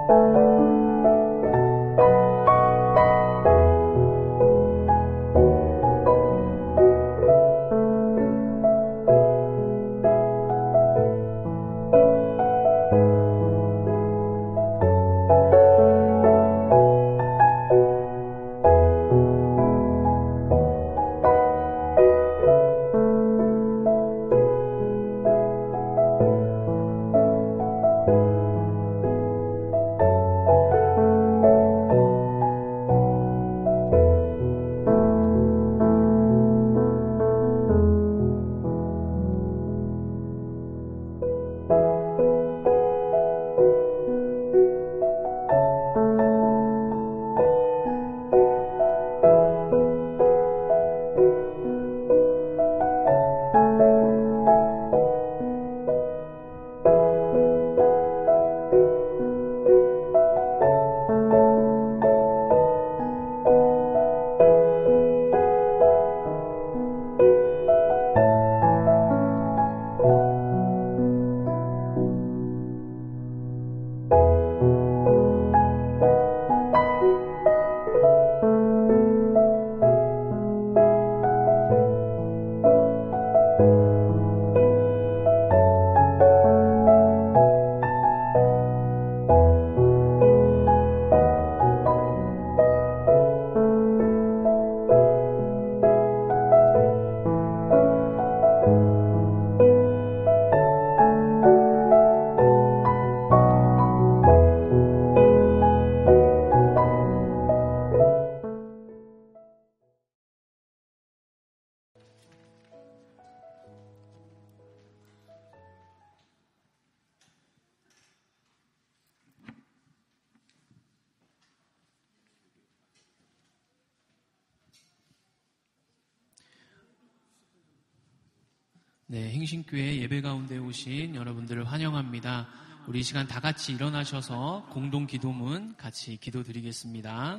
네, 행신교회 예배 가운데 오신 여러분들을 환영합니다. 우리 이 시간 다 같이 일어나셔서 공동 기도문 같이 기도드리겠습니다.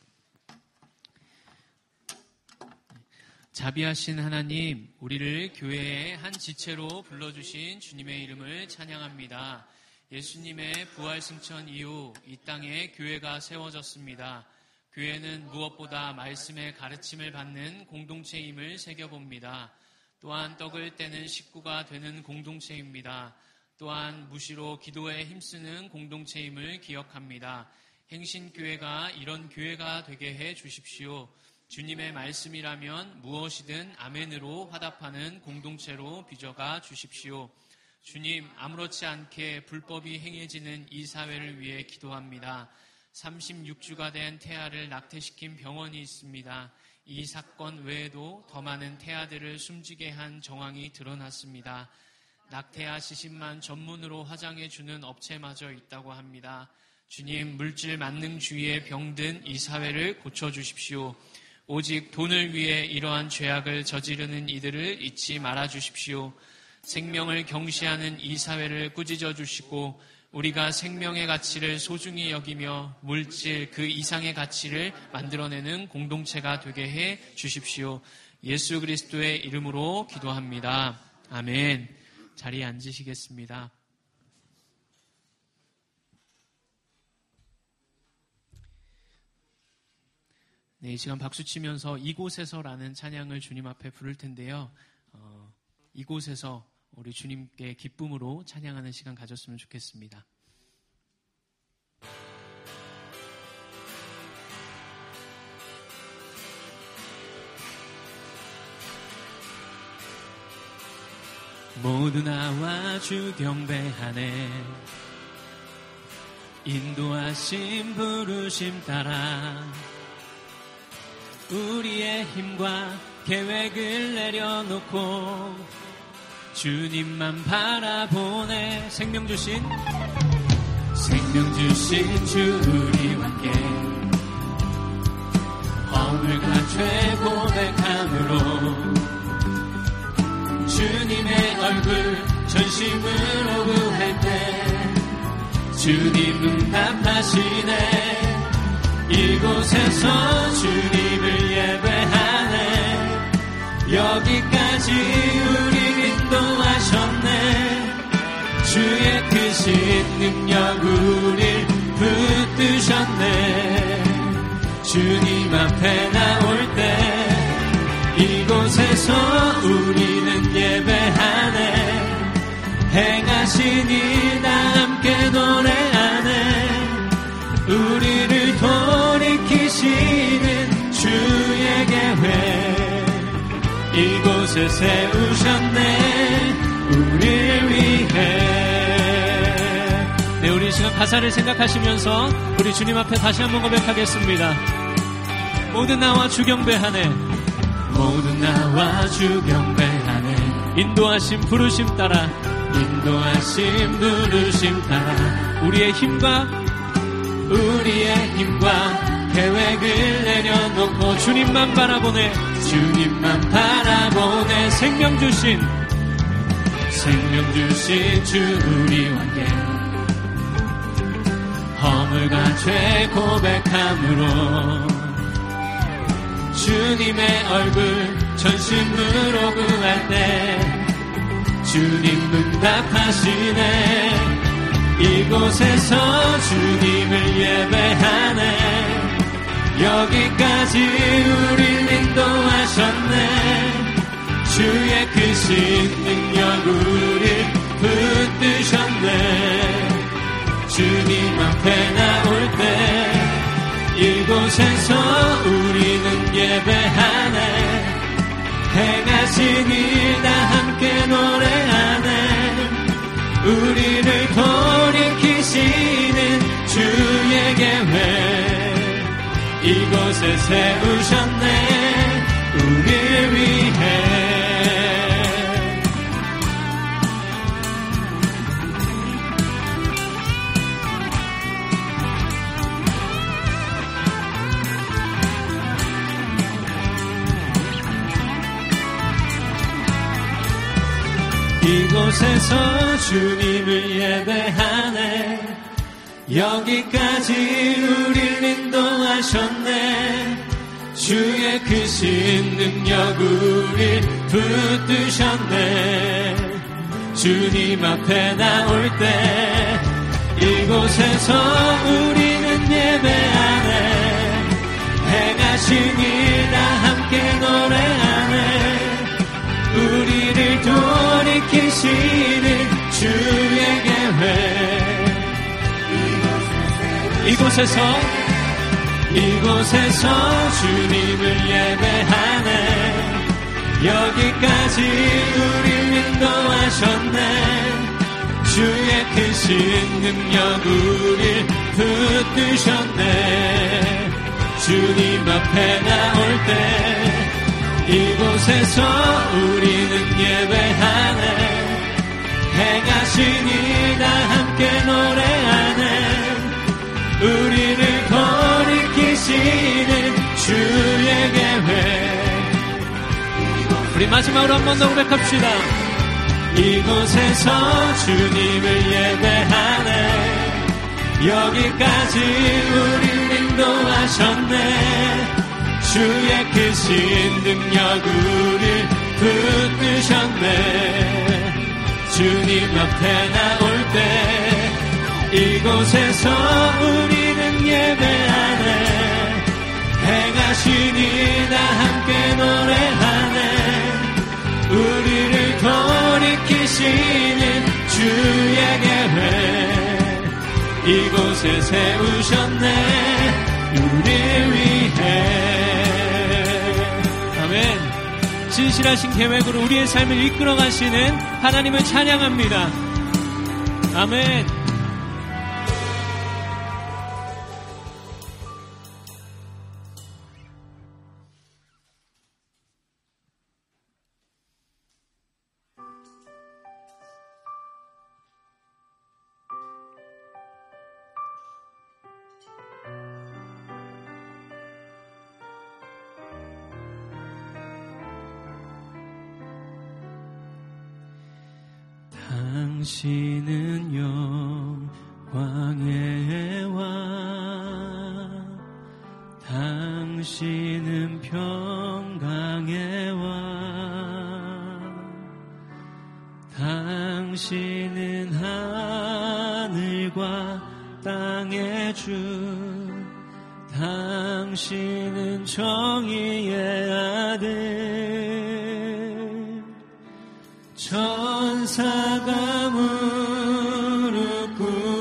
자비하신 하나님, 우리를 교회의 한 지체로 불러주신 주님의 이름을 찬양합니다. 예수님의 부활 승천 이후 이 땅에 교회가 세워졌습니다. 교회는 무엇보다 말씀의 가르침을 받는 공동체임을 새겨봅니다. 또한 떡을 떼는 식구가 되는 공동체입니다. 또한 무시로 기도에 힘쓰는 공동체임을 기억합니다. 행신교회가 이런 교회가 되게 해 주십시오. 주님의 말씀이라면 무엇이든 아멘으로 화답하는 공동체로 빚어가 주십시오. 주님, 아무렇지 않게 불법이 행해지는 이 사회를 위해 기도합니다. 36주가 된 태아를 낙태시킨 병원이 있습니다. 이 사건 외에도 더 많은 태아들을 숨지게 한 정황이 드러났습니다. 낙태아 시신만 전문으로 화장해주는 업체마저 있다고 합니다. 주님, 물질 만능주의에 병든 이 사회를 고쳐주십시오. 오직 돈을 위해 이러한 죄악을 저지르는 이들을 잊지 말아주십시오. 생명을 경시하는 이 사회를 꾸짖어 주시고 우리가 생명의 가치를 소중히 여기며 물질 그 이상의 가치를 만들어내는 공동체가 되게 해 주십시오. 예수 그리스도의 이름으로 기도합니다. 아멘. 자리에 앉으시겠습니다. 네, 이 시간 박수치면서 이곳에서라는 찬양을 주님 앞에 부를 텐데요. 이곳에서 우리 주님께 기쁨으로 찬양하는 시간 가졌으면 좋겠습니다. 모두 나와 주 경배하네. 인도하심 부르심 따라 우리의 힘과 계획을 내려놓고 주님만 바라보네. 생명 주신 주 우리와 함께 허물과 죄 고백함으로 주님의 얼굴 전심으로 구할 때 주님 응답하시네. 이곳에서 주님을 예배하네. 여기까지 우리 인도하셨네. 주의 크신 능력 우릴 붙드셨네. 주님 앞에 나올 때 이곳에서 우리는 예배하네. 행하신 일 다 함께 노래하네. 우리를 돌이키시는 주의 계획 이곳에 세우셨네. 우리를 위해. 네, 우리 지금 가사를 생각하시면서 우리 주님 앞에 다시 한번 고백하겠습니다. 모두 나와 주 경배하네. 모두 나와 주 경배하네. 인도하심 부르심 따라. 인도하심 부르심 따라. 우리의 힘과 계획을 내려놓고 주님만 바라보네. 주님만 바라보네. 생명 주신 주 우리와 함께 허물과 죄 고백함으로 주님의 얼굴 전심으로 구할 때 주님 응답하시네. 이곳에서 주님을 예배하네. 여기까지 우릴 인도하셨네. 주의 크신 능력 우릴 붙드셨네. 주님 앞에 나올 때 이곳에서 우리는 예배하네. 행하신 일 다 함께 노래하네. 우리를 돌이키시는 주의 계획 이곳에 세우셨네. 우리를 위해. 이곳에서 주님을 예배하네. 여기까지 우릴 인도하셨네. 주의 크신 능력 우릴 붙드셨네. 주님 앞에 나올 때 이곳에서 우리는 예배하네. 행하신 일 다 함께 노래하네. 우리를 돌이키시는 주의 계획 이곳에서 주님을 예배하네. 여기까지 우릴 인도하셨네. 주의 크신 능력 우릴 붙드셨네. 주님 앞에 나올 때 이곳에서 우리는 예배하네. 행하신 일 다 함께 노래하네. 우리를 돌이키시는 주의 계획. 우리 마지막으로 한 번 더 고백합시다. 이곳에서 주님을 예배하네. 여기까지 우리를 인도하셨네. 주의 크신 능력 우릴 붙드셨네. 주님 앞에 나올 때 이곳에서 우리는 예배하네. 행하신 일 다 함께 노래하네. 우리를 돌이키시는 주의 계획 이곳에 세우셨네. 우리를 위해. 아멘. 진실하신 계획으로 우리의 삶을 이끌어 가시는 하나님을 찬양합니다. 아멘. 당신은 영광의 왕, 당신은 평강의 왕, 당신은 하늘과 땅의 주 당신은 정의의 아들 천사가 무릎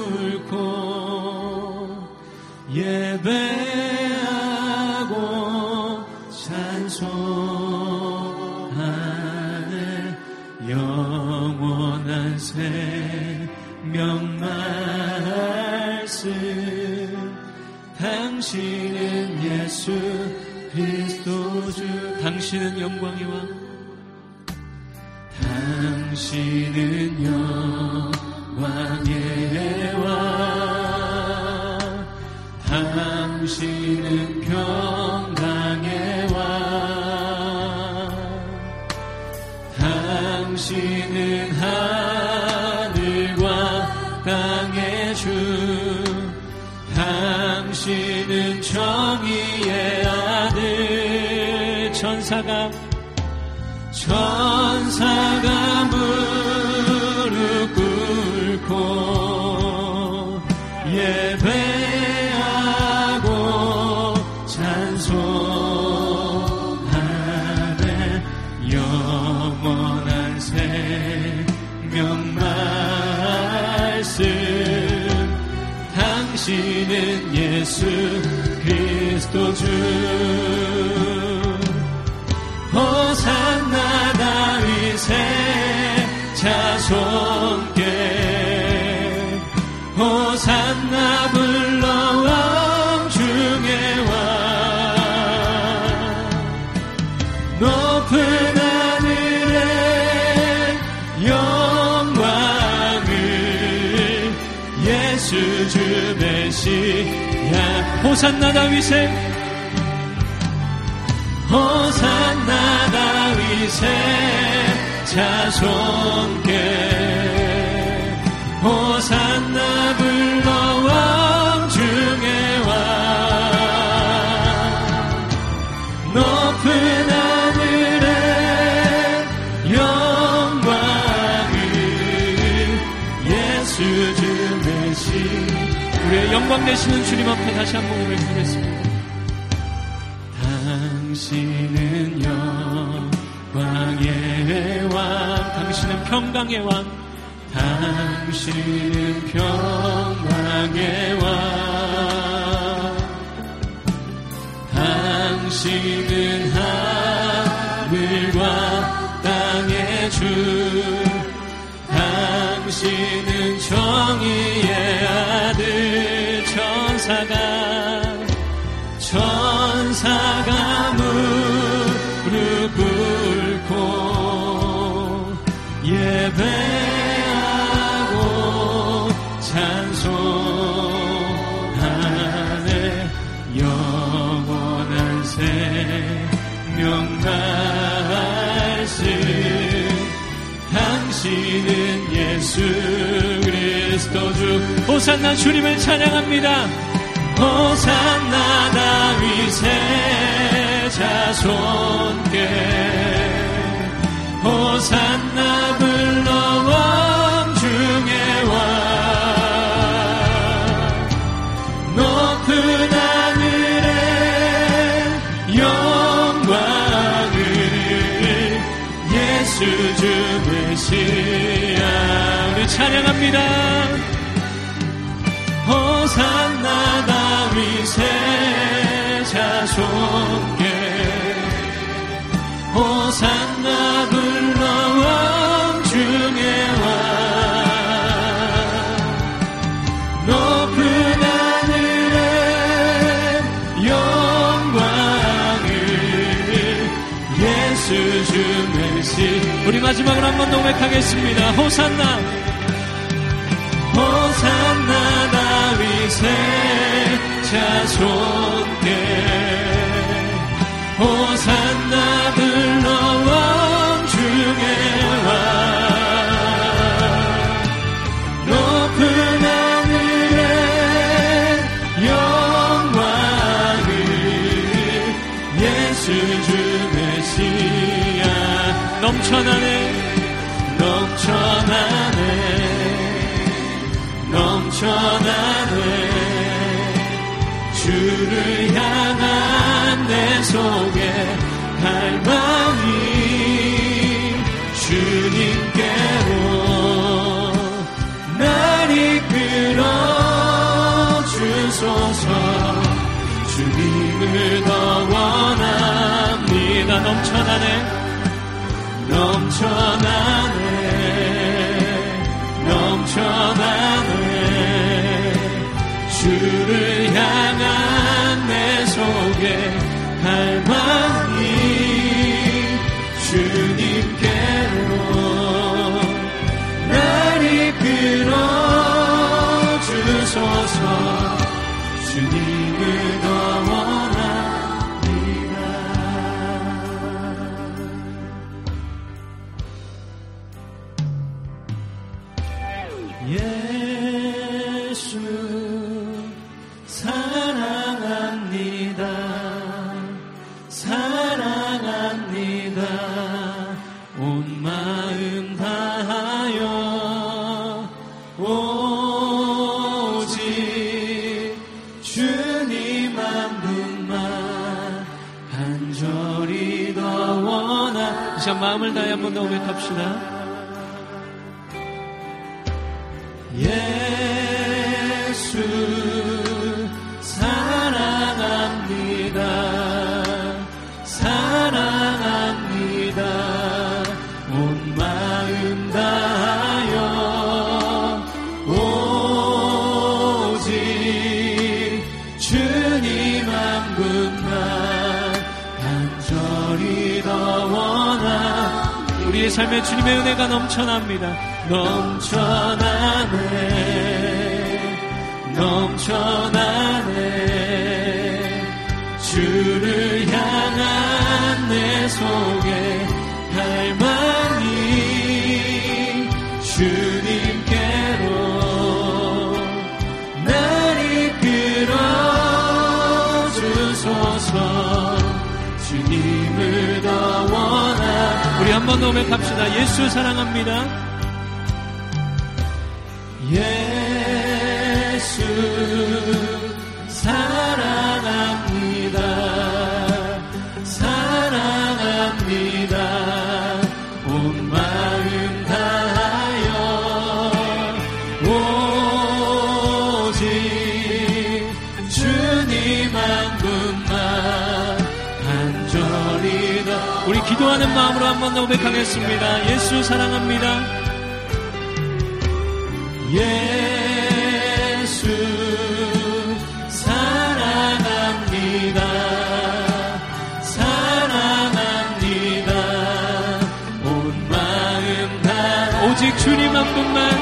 꿇고 예배하고 찬송하네 영원한 생명 말씀 당신은 예수 그리스도 주 당신은 영광의 왕 당신은 영광의 왕 당신은 평강의 왕 당신은 하늘과 땅의 주 당신은 정의의 아들 천사가 무릎 꿇고 예배하고 찬송하네 영원한 생명 말씀 당신은 예수 그리스도 주 호산나 다윗의 자손께 호산나 불러 왕 중의 왕 높은 하늘의 영광을 예수 주 메시아 호산나 다윗의 호산나 다윗의 자손께 호산나 불러 왕 중의 왕 높은 하늘의 영광을 예수 주 메시 우리의 영광 되시는 주님 앞에 다시 한번 고백하겠습니다. 당신은 영광의 왕 당신은 평강의 왕 당신은 평강의 왕 당신은 하늘과 땅의 주 당신은 정의의 아들 천사가 무릎 꿇고 예배하고 찬송하네 영원한 생명 말씀 당신은 예수 그리스도 주 호산나 주님을 찬양합니다. 호산나 다윗의 자손께 호산나 불러 왕 중의 왕 높은 하늘의 영광을 예수 주 메시아 우리 찬양합니다. 호산나 다윗의 자손께 호산나 불러 왕 중의 왕 높은 하늘의 영광을 예수 주 메시 우리 마지막으로 한번 노력하겠습니다. 호산나 다윗의 자손께 호산나 불러 왕 중의 왕 높은 하늘의 영광을 예수 주 메시아 넘쳐나네 넘쳐나네 주를 향한 내 속에 갈망이 주님께로 날 이끌어 주소서. 주님을 더 원합니다. 넘쳐나네 주를 향한 내 속에 갈망이 주님께로 날 이끌어 주소서. 주님을 더 원합니다. 예수 사랑합니다. 사랑합니다. 온 마음 다하여 오직 주님 한 분만 간절히 더 원하. 이 시간 마음을 다해 한 번 더 고백합시다. 예수 사랑합니다. 사랑합니다. 온 마음 다하여 오직 주님 한 분만 간절히 더 원하. 우리의 삶에 주님의 은혜가 넘쳐납니다. 넘쳐나네 주를 향한 내 속에 갈망이 주님께로 날 이끌어 주소서. 주님을 더 원하. 우리 한 번 더 고백합시다. 예수 사랑합니다. 예수 사랑합니다. 사랑합니다. 온 마음 다하여 오직 주님 한 분만 간절히 더. 우리 기도하는 마음으로 한 번 더 고백하겠습니다. 예수 사랑합니다. 예수 사랑합니다. 사랑합니다. 온 마음 다 오직 주님 한 분만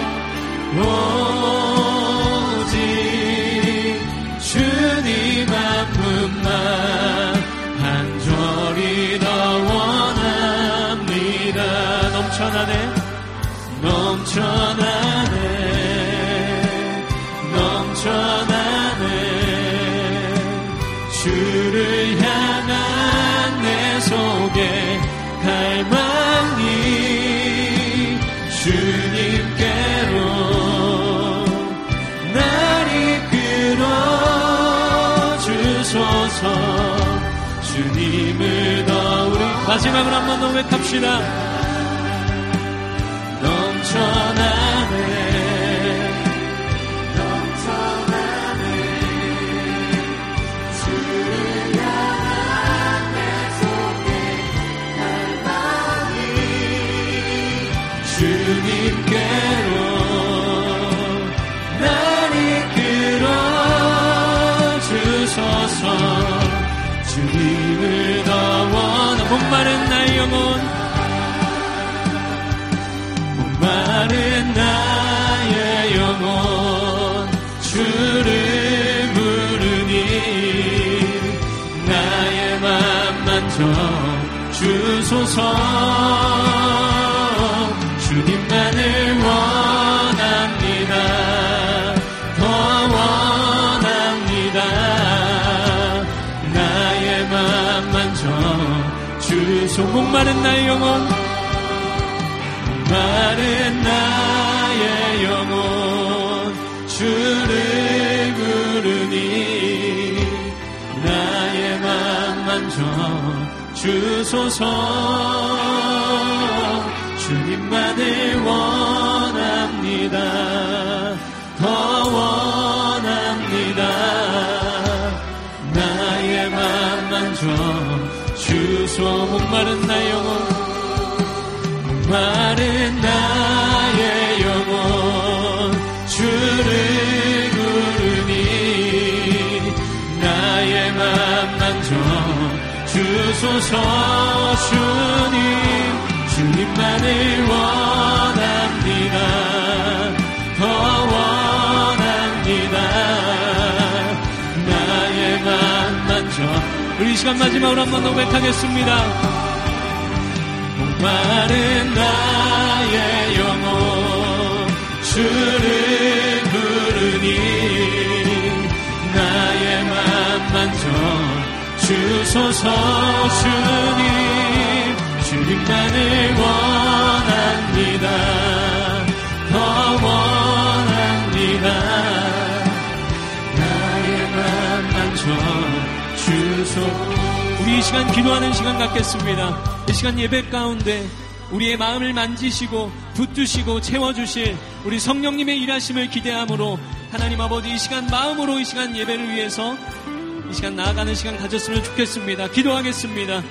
오직 주님 한 분만 간절히 더 원합니다. 넘쳐나네 주를 향한 내 속에 갈망이 주님께로 날 이끌어 주소서. 주님을 더 우리 마지막으로 한 번 더 고백합시다. 넘쳐나네 주님께로 날 이끌어 주소서. 주님을 더 원하. 목마른 나의 영혼 목마른 나의 영혼 주를 부르니 나의 맘 만져 주소서. 주님만을 원합니다. 더 원합니다. 나의 맘 만져 주소. 목마른 나의 영혼 목마른 나의 영혼 주를 부르니 주소서. 주님만을 원합니다. 더 원합니다. 나의 맘 만져 주소. 목마른 나의 영혼, 목마른 나의 영혼 주를 부르니 나의 맘 만져 주소서. 주님만을 원합니다. 더 원합니다. 나의 맘 만져. 우리 이 시간 마지막으로 한번 고백하겠습니다. 목마른 나의 영혼 주를 부르니 나의 맘 만져 주소서. 주님만을 원합니다. 더 원합니다. 나의 맘 만져 주소. 우리 이 시간 기도하는 시간 갖겠습니다. 이 시간 예배 가운데 우리의 마음을 만지시고 붙드시고 채워주실 우리 성령님의 일하심을 기대함으로 하나님 아버지 이 시간 마음으로 이 시간 예배를 위해서 이 시간 나아가는 시간 가졌으면 좋겠습니다. 기도하겠습니다.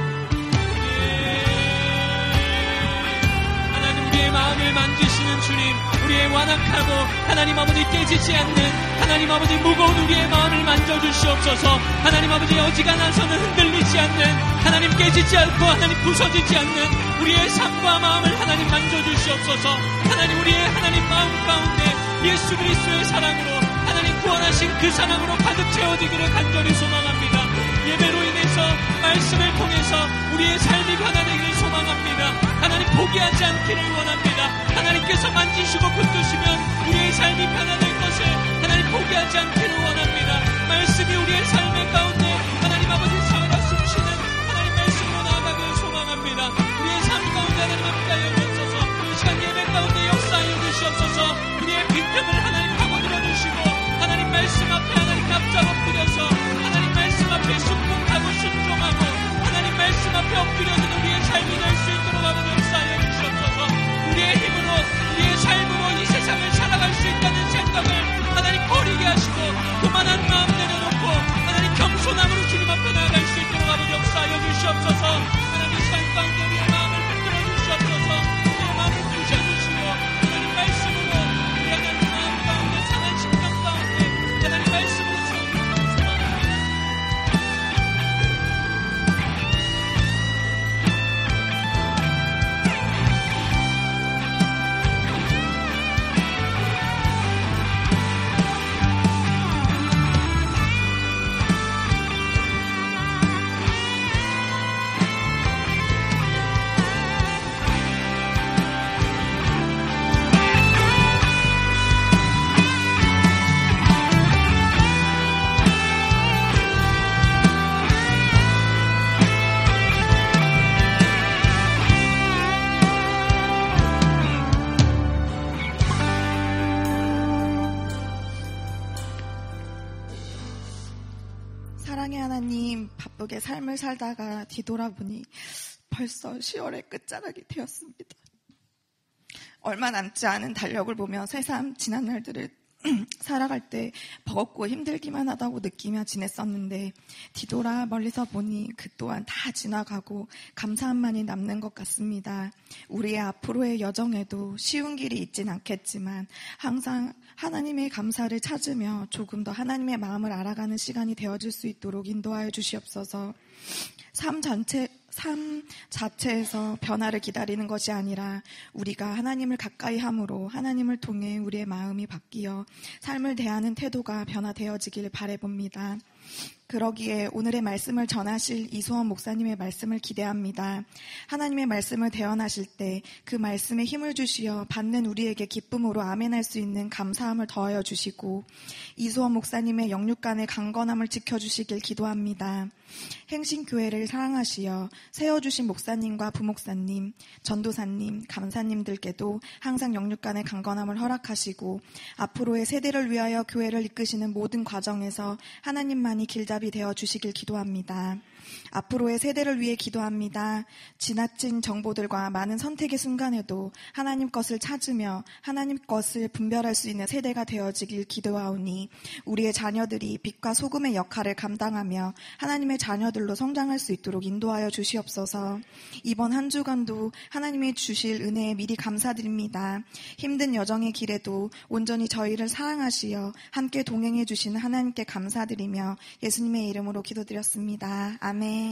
하나님 우리의 마음을 만지시는 주님, 우리의 완악하고 하나님 아버지 깨지지 않는 하나님 아버지 무거운 우리의 마음을 만져주시옵소서. 하나님 아버지 어지간해서는 흔들리지 않는 하나님 깨지지 않고 하나님 부서지지 않는 우리의 삶과 마음을 하나님 만져주시옵소서. 하나님 우리의 하나님 마음 가운데 예수 그리스도의 사랑으로 하나님 구원하신 그 사랑으로 가득 채워지기를 간절히 소망합니다. 예배로 인해서 말씀을 통해서 우리의 삶이 변화되기를 소망합니다. 하나님 포기하지 않기를 원합니다. 하나님께서 만지시고 붙드시면 우리의 삶이 변화될 것을 하나님 포기하지 않기를 원합니다. 말씀이 우리의 삶의 가운데 하나님 아버지 살아 숨쉬는 하나님 말씀으로 나아가기를 소망합니다. 우리의 삶 가운데 하나님 함께하여 주옵소서. 이 시간 예배 가운데 역사하여 주시옵소서. 우리의 빈틈을 하나님 파고들어 주시고 하나님 말씀 앞에 하나님 납작 엎드려서 하나님 말씀 앞에 순종하고 순종하고 하나님 말씀 앞에 엎드려는 우리의 삶이 될 수 있도록 하는 역사하여 주시옵소서. 우리의 힘으로 우리의 삶으로 이 세상을 살아갈 수 있다는 생각을 하나님 버리게 하시고 그만한 마음 내려놓고 하나님 겸손함으로 주님 앞에 나아갈 수 있도록 하는 역사하여 주시옵소서. 하나님 이 시간 가운데 우리의 마음을 흔들어 주시옵소서. 우리의 마음을 부셔주시고 하나님 말씀으로 우리 하나님 마음 가운데 상한 심령 가운데 하나님 말씀으로 채워주시옵소서. 사랑의 하나님, 바쁘게 삶을 살다가 뒤돌아보니 벌써 10월의 끝자락이 되었습니다. 얼마 남지 않은 달력을 보며 새삼 지난 날들을 살아갈 때 버겁고 힘들기만 하다고 느끼며 지냈었는데 뒤돌아 멀리서 보니 그 또한 다 지나가고 감사함만이 남는 것 같습니다. 우리의 앞으로의 여정에도 쉬운 길이 있진 않겠지만 항상 하나님의 감사를 찾으며 조금 더 하나님의 마음을 알아가는 시간이 되어줄 수 있도록 인도하여 주시옵소서. 삶 자체에서 변화를 기다리는 것이 아니라 우리가 하나님을 가까이 함으로 하나님을 통해 우리의 마음이 바뀌어 삶을 대하는 태도가 변화되어지길 바라봅니다. 그러기에 오늘의 말씀을 전하실 이수원 목사님의 말씀을 기대합니다. 하나님의 말씀을 대언하실 때 그 말씀에 힘을 주시어 받는 우리에게 기쁨으로 아멘할 수 있는 감사함을 더하여 주시고 이수원 목사님의 영육간의 강건함을 지켜주시길 기도합니다. 행신교회를 사랑하시어 세워주신 목사님과 부목사님, 전도사님, 감사님들께도 항상 영육간의 강건함을 허락하시고 앞으로의 세대를 위하여 교회를 이끄시는 모든 과정에서 하나님만이 길잡이 되어 주시길 기도합니다. 앞으로의 세대를 위해 기도합니다. 지나친 정보들과 많은 선택의 순간에도 하나님 것을 찾으며 하나님 것을 분별할 수 있는 세대가 되어지길 기도하오니 우리의 자녀들이 빛과 소금의 역할을 감당하며 하나님의 자녀들로 성장할 수 있도록 인도하여 주시옵소서. 이번 한 주간도 하나님이 주실 은혜에 미리 감사드립니다. 힘든 여정의 길에도 온전히 저희를 사랑하시어 함께 동행해 주시는 하나님께 감사드리며 예수님의 이름으로 기도드렸습니다. 아멘.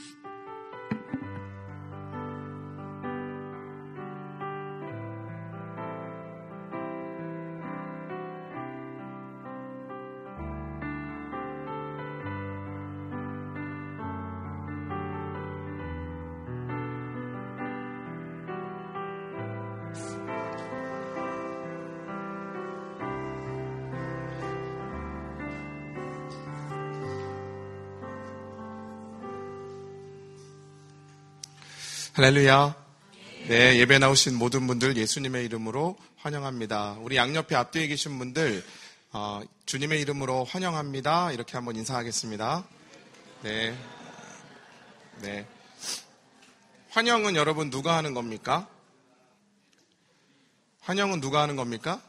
할렐루야. 네, 예배 나오신 모든 분들 예수님의 이름으로 환영합니다. 우리 양옆에 앞뒤에 계신 분들 주님의 이름으로 환영합니다. 이렇게 한번 인사하겠습니다. 네. 네. 환영은 여러분 누가 하는 겁니까? 환영은 누가 하는 겁니까?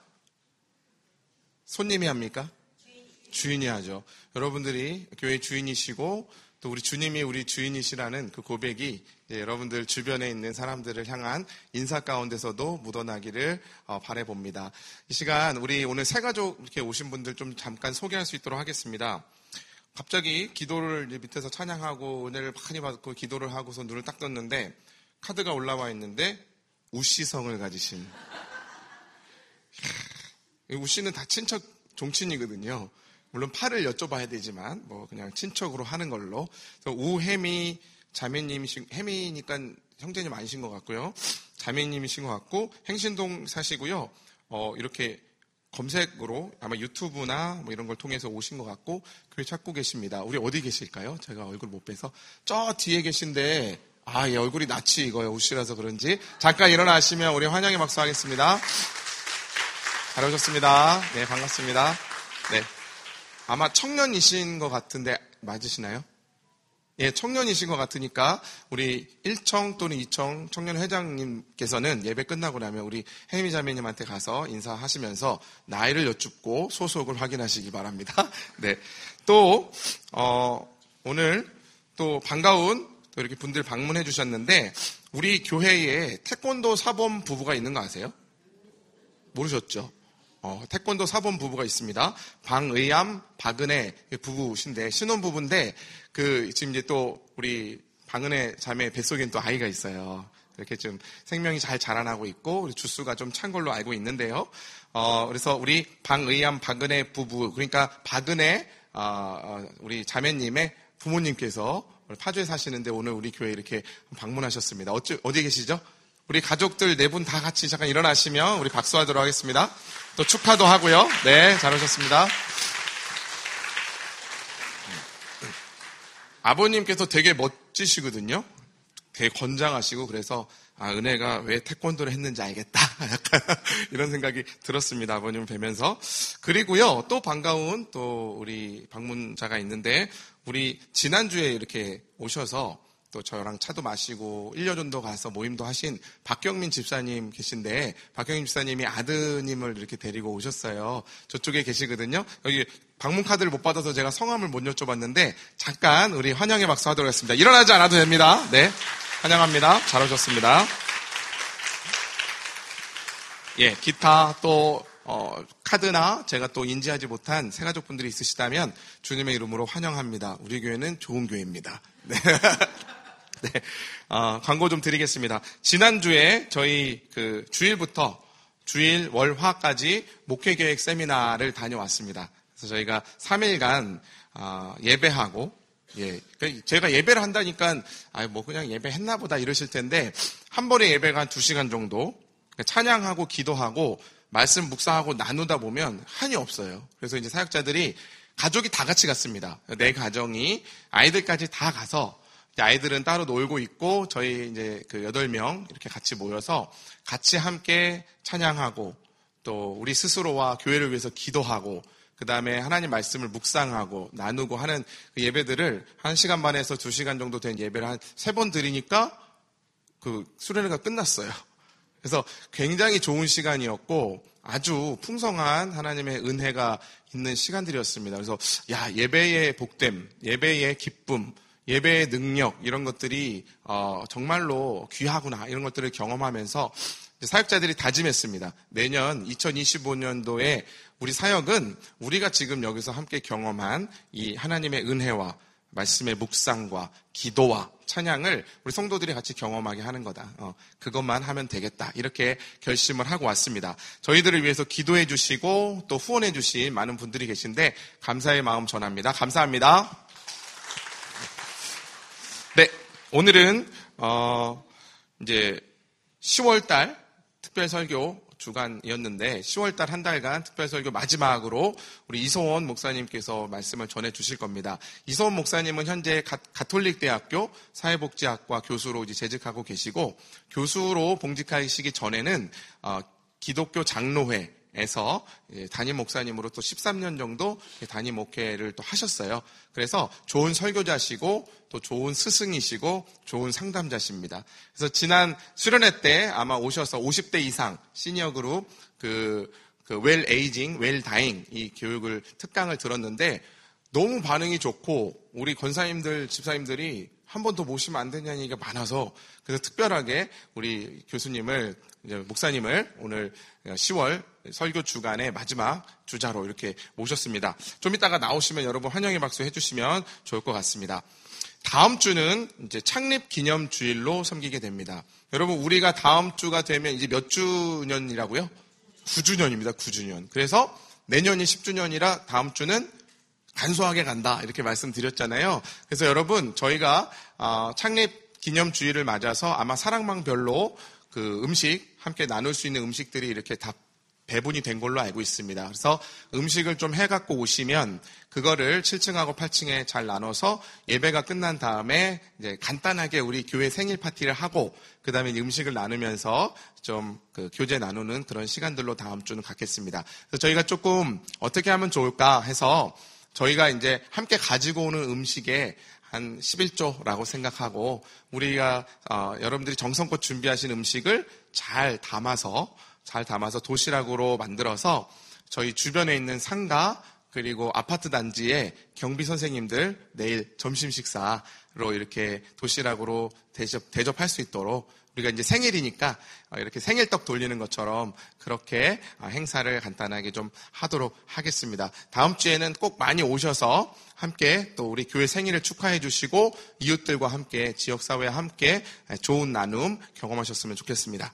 손님이 합니까? 주인이 하죠. 여러분들이 교회 주인이시고 또 우리 주님이 우리 주인이시라는 그 고백이 여러분들 주변에 있는 사람들을 향한 인사 가운데서도 묻어나기를 바라봅니다. 이 시간 우리 오늘 새 가족 이렇게 오신 분들 좀 잠깐 소개할 수 있도록 하겠습니다. 갑자기 기도를 밑에서 찬양하고 은혜를 많이 받고 기도를 하고서 눈을 딱 떴는데 카드가 올라와 있는데 우씨성을 가지신 우씨는 다 친척 종친이거든요. 물론 팔을 여쭤봐야 되지만 뭐 그냥 친척으로 하는 걸로. 우혜미 자매님이신, 혜미니까 형제님 아니신 것 같고요. 자매님이신 것 같고 행신동 사시고요. 이렇게 검색으로 아마 유튜브나 뭐 이런 걸 통해서 오신 것 같고 교회 찾고 계십니다. 우리 어디 계실까요? 제가 얼굴 못 뵈서 저 뒤에 계신데 예, 얼굴이 낯이 익어요. 우씨라서 그런지 잠깐 일어나시면 우리 환영의 박수 하겠습니다. 잘 오셨습니다. 네, 반갑습니다. 네. 아마 청년이신 것 같은데 맞으시나요? 예, 청년이신 것 같으니까 우리 1청 또는 2청 청년 회장님께서는 예배 끝나고 나면 우리 혜미 자매님한테 가서 인사하시면서 나이를 여쭙고 소속을 확인하시기 바랍니다. 네. 또 오늘 또 반가운 또 이렇게 분들 방문해 주셨는데 우리 교회에 태권도 사범 부부가 있는 거 아세요? 모르셨죠? 태권도 사범 부부가 있습니다. 방의암, 박은혜 부부신데, 신혼부부인데, 지금 이제 또 우리 방은혜 자매 뱃속엔 또 아이가 있어요. 이렇게 좀 생명이 잘 자라나고 있고, 우리 주수가 좀 찬 걸로 알고 있는데요. 그래서 우리 방의암, 박은혜 부부, 그러니까 박은혜, 우리 자매님의 부모님께서 파주에 사시는데 오늘 우리 교회 이렇게 방문하셨습니다. 어디 계시죠? 우리 가족들 4분 다 같이 잠깐 일어나시면 우리 박수하도록 하겠습니다. 또 축하도 하고요. 네, 잘 오셨습니다. 아버님께서 되게 멋지시거든요. 되게 건장하시고 그래서 은혜가 왜 태권도를 했는지 알겠다. 약간 이런 생각이 들었습니다. 아버님을 뵈면서. 그리고요, 또 반가운 또 우리 방문자가 있는데 우리 지난주에 이렇게 오셔서 또 저랑 차도 마시고 1년 정도 가서 모임도 하신 박경민 집사님 계신데 박경민 집사님이 아드님을 이렇게 데리고 오셨어요. 저쪽에 계시거든요. 여기 방문 카드를 못 받아서 제가 성함을 못 여쭤봤는데 잠깐 우리 환영의 박수 하도록 하겠습니다. 일어나지 않아도 됩니다. 네, 환영합니다. 잘 오셨습니다. 예, 기타 또 카드나 제가 또 인지하지 못한 새가족분들이 있으시다면 주님의 이름으로 환영합니다. 우리 교회는 좋은 교회입니다. 네. 네, 광고 좀 드리겠습니다. 지난주에 저희 주일부터 주일, 월, 화까지 목회계획 세미나를 다녀왔습니다. 그래서 저희가 3일간 예배하고, 예, 제가 예배를 한다니까 뭐 그냥 예배했나 보다 이러실 텐데 한 번에 예배가 한 2시간 정도 찬양하고 기도하고 말씀 묵상하고 나누다 보면 한이 없어요. 그래서 이제 사역자들이 가족이 다 같이 갔습니다. 내 가정이 아이들까지 다 가서 아이들은 따로 놀고 있고 저희 이제 그 8명 이렇게 같이 모여서 같이 함께 찬양하고 또 우리 스스로와 교회를 위해서 기도하고 그 다음에 하나님 말씀을 묵상하고 나누고 하는 그 예배들을 1시간 반에서 2시간 정도 된 예배를 한 3번 드리니까 그 수련회가 끝났어요. 그래서 굉장히 좋은 시간이었고 아주 풍성한 하나님의 은혜가 있는 시간들이었습니다. 그래서 예배의 복됨, 예배의 기쁨, 예배의 능력 이런 것들이 정말로 귀하구나 이런 것들을 경험하면서 사역자들이 다짐했습니다. 내년 2025년도에 우리 사역은 우리가 지금 여기서 함께 경험한 이 하나님의 은혜와 말씀의 묵상과 기도와 찬양을 우리 성도들이 같이 경험하게 하는 거다. 그것만 하면 되겠다. 이렇게 결심을 하고 왔습니다. 저희들을 위해서 기도해 주시고 또 후원해 주신 많은 분들이 계신데 감사의 마음 전합니다. 감사합니다. 네, 오늘은 이제 10월달 특별설교 주간이었는데 10월달 한 달간 특별설교 마지막으로 우리 이소원 목사님께서 말씀을 전해주실 겁니다. 이소원 목사님은 현재 가톨릭대학교 사회복지학과 교수로 이제 재직하고 계시고 교수로 봉직하시기 전에는 기독교 장로회에서 담임 목사님으로 또 13년 정도 담임 목회를 또 하셨어요. 그래서 좋은 설교자시고 또 좋은 스승이시고 좋은 상담자십니다. 그래서 지난 수련회 때 아마 오셔서 50대 이상 시니어 그룹 웰 에이징, 웰 다잉 이 교육을 특강을 들었는데 너무 반응이 좋고 우리 권사님들, 집사님들이 한 번 더 모시면 안 되냐는 얘기가 많아서 그래서 특별하게 우리 교수님을 목사님을 오늘 10월 설교 주간의 마지막 주자로 이렇게 모셨습니다. 좀 이따가 나오시면 여러분 환영의 박수 해주시면 좋을 것 같습니다. 다음 주는 이제 창립 기념 주일로 섬기게 됩니다. 여러분 우리가 다음 주가 되면 이제 몇 주년이라고요? 9주년입니다. 9주년. 그래서 내년이 10주년이라 다음 주는 간소하게 간다 이렇게 말씀드렸잖아요. 그래서 여러분 저희가 창립 기념 주일을 맞아서 아마 사랑방별로 그 음식 함께 나눌 수 있는 음식들이 이렇게 다 배분이 된 걸로 알고 있습니다. 그래서 음식을 좀 해갖고 오시면 그거를 7층하고 8층에 잘 나눠서 예배가 끝난 다음에 이제 간단하게 우리 교회 생일 파티를 하고 그 다음에 음식을 나누면서 좀 그 교제 나누는 그런 시간들로 다음 주는 갖겠습니다. 그래서 저희가 조금 어떻게 하면 좋을까 해서 저희가 이제 함께 가지고 오는 음식에 한 11조라고 생각하고 우리가 여러분들이 정성껏 준비하신 음식을 잘 담아서 도시락으로 만들어서 저희 주변에 있는 상가 그리고 아파트 단지에 경비 선생님들 내일 점심 식사로 이렇게 도시락으로 대접할 수 있도록 우리가 이제 생일이니까 이렇게 생일떡 돌리는 것처럼 그렇게 행사를 간단하게 좀 하도록 하겠습니다. 다음 주에는 꼭 많이 오셔서 함께 또 우리 교회 생일을 축하해 주시고 이웃들과 함께 지역사회와 함께 좋은 나눔 경험하셨으면 좋겠습니다.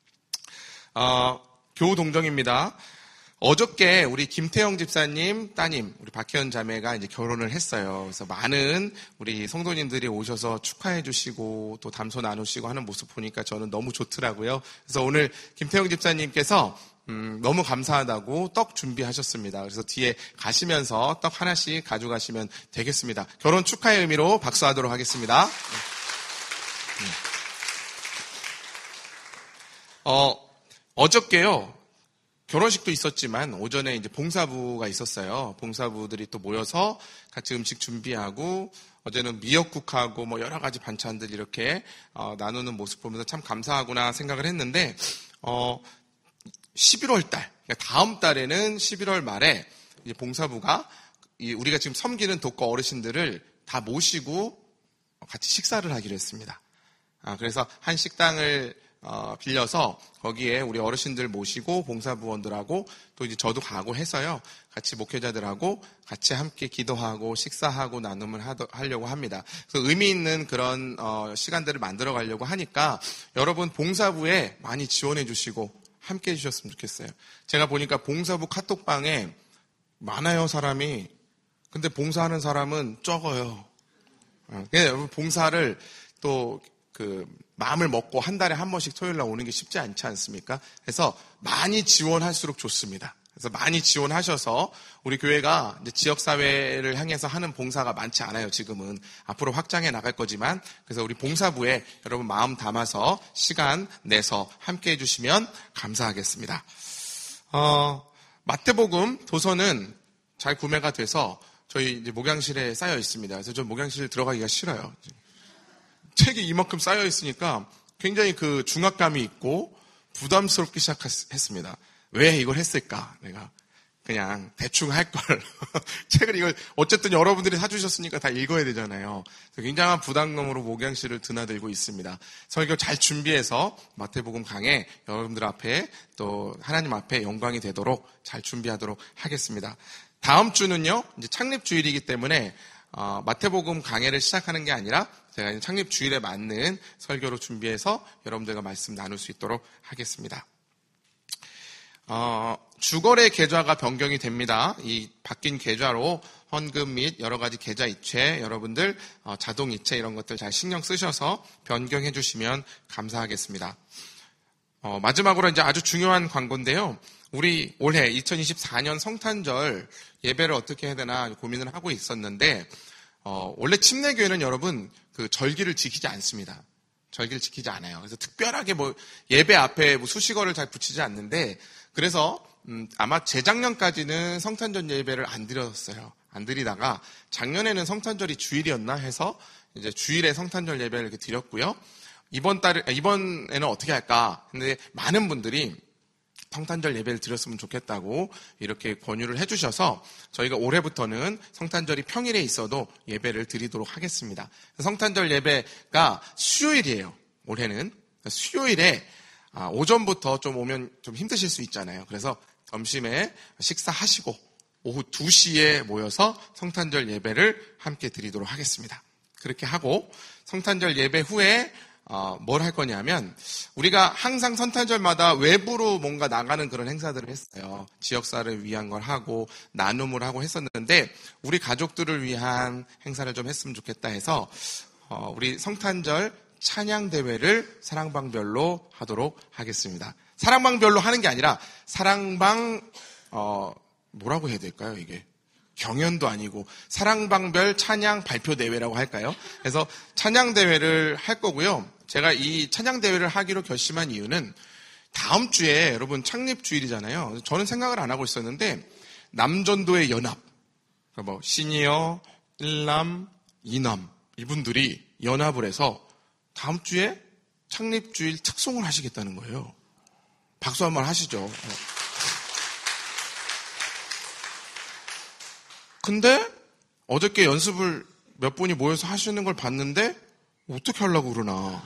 교우 동정입니다. 어저께 우리 김태영 집사님 따님 우리 박혜연 자매가 이제 결혼을 했어요. 그래서 많은 우리 성도님들이 오셔서 축하해 주시고 또 담소 나누시고 하는 모습 보니까 저는 너무 좋더라고요. 그래서 오늘 김태영 집사님께서 너무 감사하다고 떡 준비하셨습니다. 그래서 뒤에 가시면서 떡 하나씩 가져가시면 되겠습니다. 결혼 축하의 의미로 박수하도록 하겠습니다. 어저께요. 결혼식도 있었지만 오전에 이제 봉사부가 있었어요. 봉사부들이 또 모여서 같이 음식 준비하고 어제는 미역국하고 뭐 여러 가지 반찬들 이렇게 나누는 모습 보면서 참 감사하구나 생각을 했는데 11월 달, 그러니까 다음 달에는 11월 말에 이제 봉사부가 우리가 지금 섬기는 독거 어르신들을 다 모시고 같이 식사를 하기로 했습니다. 그래서 한 식당을 빌려서 거기에 우리 어르신들 모시고 봉사부원들하고 또 이제 저도 가고 해서요. 같이 목회자들하고 같이 함께 기도하고 식사하고 나눔을 하려고 합니다. 그래서 의미 있는 그런 시간들을 만들어 가려고 하니까 여러분 봉사부에 많이 지원해 주시고 함께 해주셨으면 좋겠어요. 제가 보니까 봉사부 카톡방에 많아요, 사람이. 근데 봉사하는 사람은 적어요. 봉사를 또 마음을 먹고 한 달에 한 번씩 토요일 날 오는 게 쉽지 않지 않습니까? 그래서 많이 지원할수록 좋습니다. 그래서 많이 지원하셔서 우리 교회가 이제 지역사회를 향해서 하는 봉사가 많지 않아요, 지금은. 앞으로 확장해 나갈 거지만, 그래서 우리 봉사부에 여러분 마음 담아서 시간 내서 함께 해주시면 감사하겠습니다. 마태복음 도서는 잘 구매가 돼서 저희 이제 목양실에 쌓여 있습니다. 그래서 저 목양실 들어가기가 싫어요. 책이 이만큼 쌓여 있으니까 굉장히 그 중압감이 있고 부담스럽기 시작했습니다. 왜 이걸 했을까? 내가 그냥 대충 할 걸. 책을 이걸 어쨌든 여러분들이 사주셨으니까 다 읽어야 되잖아요. 굉장한 부담감으로 목양실을 드나들고 있습니다. 설교 잘 준비해서 마태복음 강해 여러분들 앞에 또 하나님 앞에 영광이 되도록 잘 준비하도록 하겠습니다. 다음 주는요, 이제 창립주일이기 때문에 마태복음 강해를 시작하는 게 아니라 제가 창립주일에 맞는 설교로 준비해서 여러분들과 말씀 나눌 수 있도록 하겠습니다. 주거래 계좌가 변경이 됩니다. 이 바뀐 계좌로 헌금 및 여러 가지 계좌 이체, 여러분들 자동 이체 이런 것들 잘 신경 쓰셔서 변경해 주시면 감사하겠습니다. 마지막으로 이제 아주 중요한 광고인데요. 우리 올해 2024년 성탄절 예배를 어떻게 해야 되나 고민을 하고 있었는데, 원래 침례교회는 여러분 그 절기를 지키지 않습니다. 절기를 지키지 않아요. 그래서 특별하게 뭐 예배 앞에 뭐 수식어를 잘 붙이지 않는데, 그래서 아마 재작년까지는 성탄절 예배를 안 드렸어요. 안 드리다가 작년에는 성탄절이 주일이었나 해서 이제 주일에 성탄절 예배를 이렇게 드렸고요. 이번에는 어떻게 할까? 근데 많은 분들이 성탄절 예배를 드렸으면 좋겠다고 이렇게 권유를 해주셔서 저희가 올해부터는 성탄절이 평일에 있어도 예배를 드리도록 하겠습니다. 성탄절 예배가 수요일이에요. 올해는 수요일에 오전부터 좀 오면 좀 힘드실 수 있잖아요. 그래서 점심에 식사하시고 오후 2시에 모여서 성탄절 예배를 함께 드리도록 하겠습니다. 그렇게 하고 성탄절 예배 후에 뭘 할 거냐면, 우리가 항상 성탄절마다 외부로 뭔가 나가는 그런 행사들을 했어요. 지역사를 위한 걸 하고 나눔을 하고 했었는데, 우리 가족들을 위한 행사를 좀 했으면 좋겠다 해서 우리 성탄절 찬양대회를 사랑방별로 하도록 하겠습니다. 사랑방별로 하는 게 아니라 사랑방 뭐라고 해야 될까요? 이게 경연도 아니고 사랑방별 찬양 발표대회라고 할까요? 그래서 찬양대회를 할 거고요. 제가 이 찬양대회를 하기로 결심한 이유는 다음 주에 여러분 창립주일이잖아요. 저는 생각을 안 하고 있었는데 남전도의 연합, 그러니까 뭐 시니어, 1남, 2남 이분들이 연합을 해서 다음 주에 창립주일 특송을 하시겠다는 거예요. 박수 한번 하시죠. 근데 어저께 연습을 몇 분이 모여서 하시는 걸 봤는데 어떻게 하려고 그러나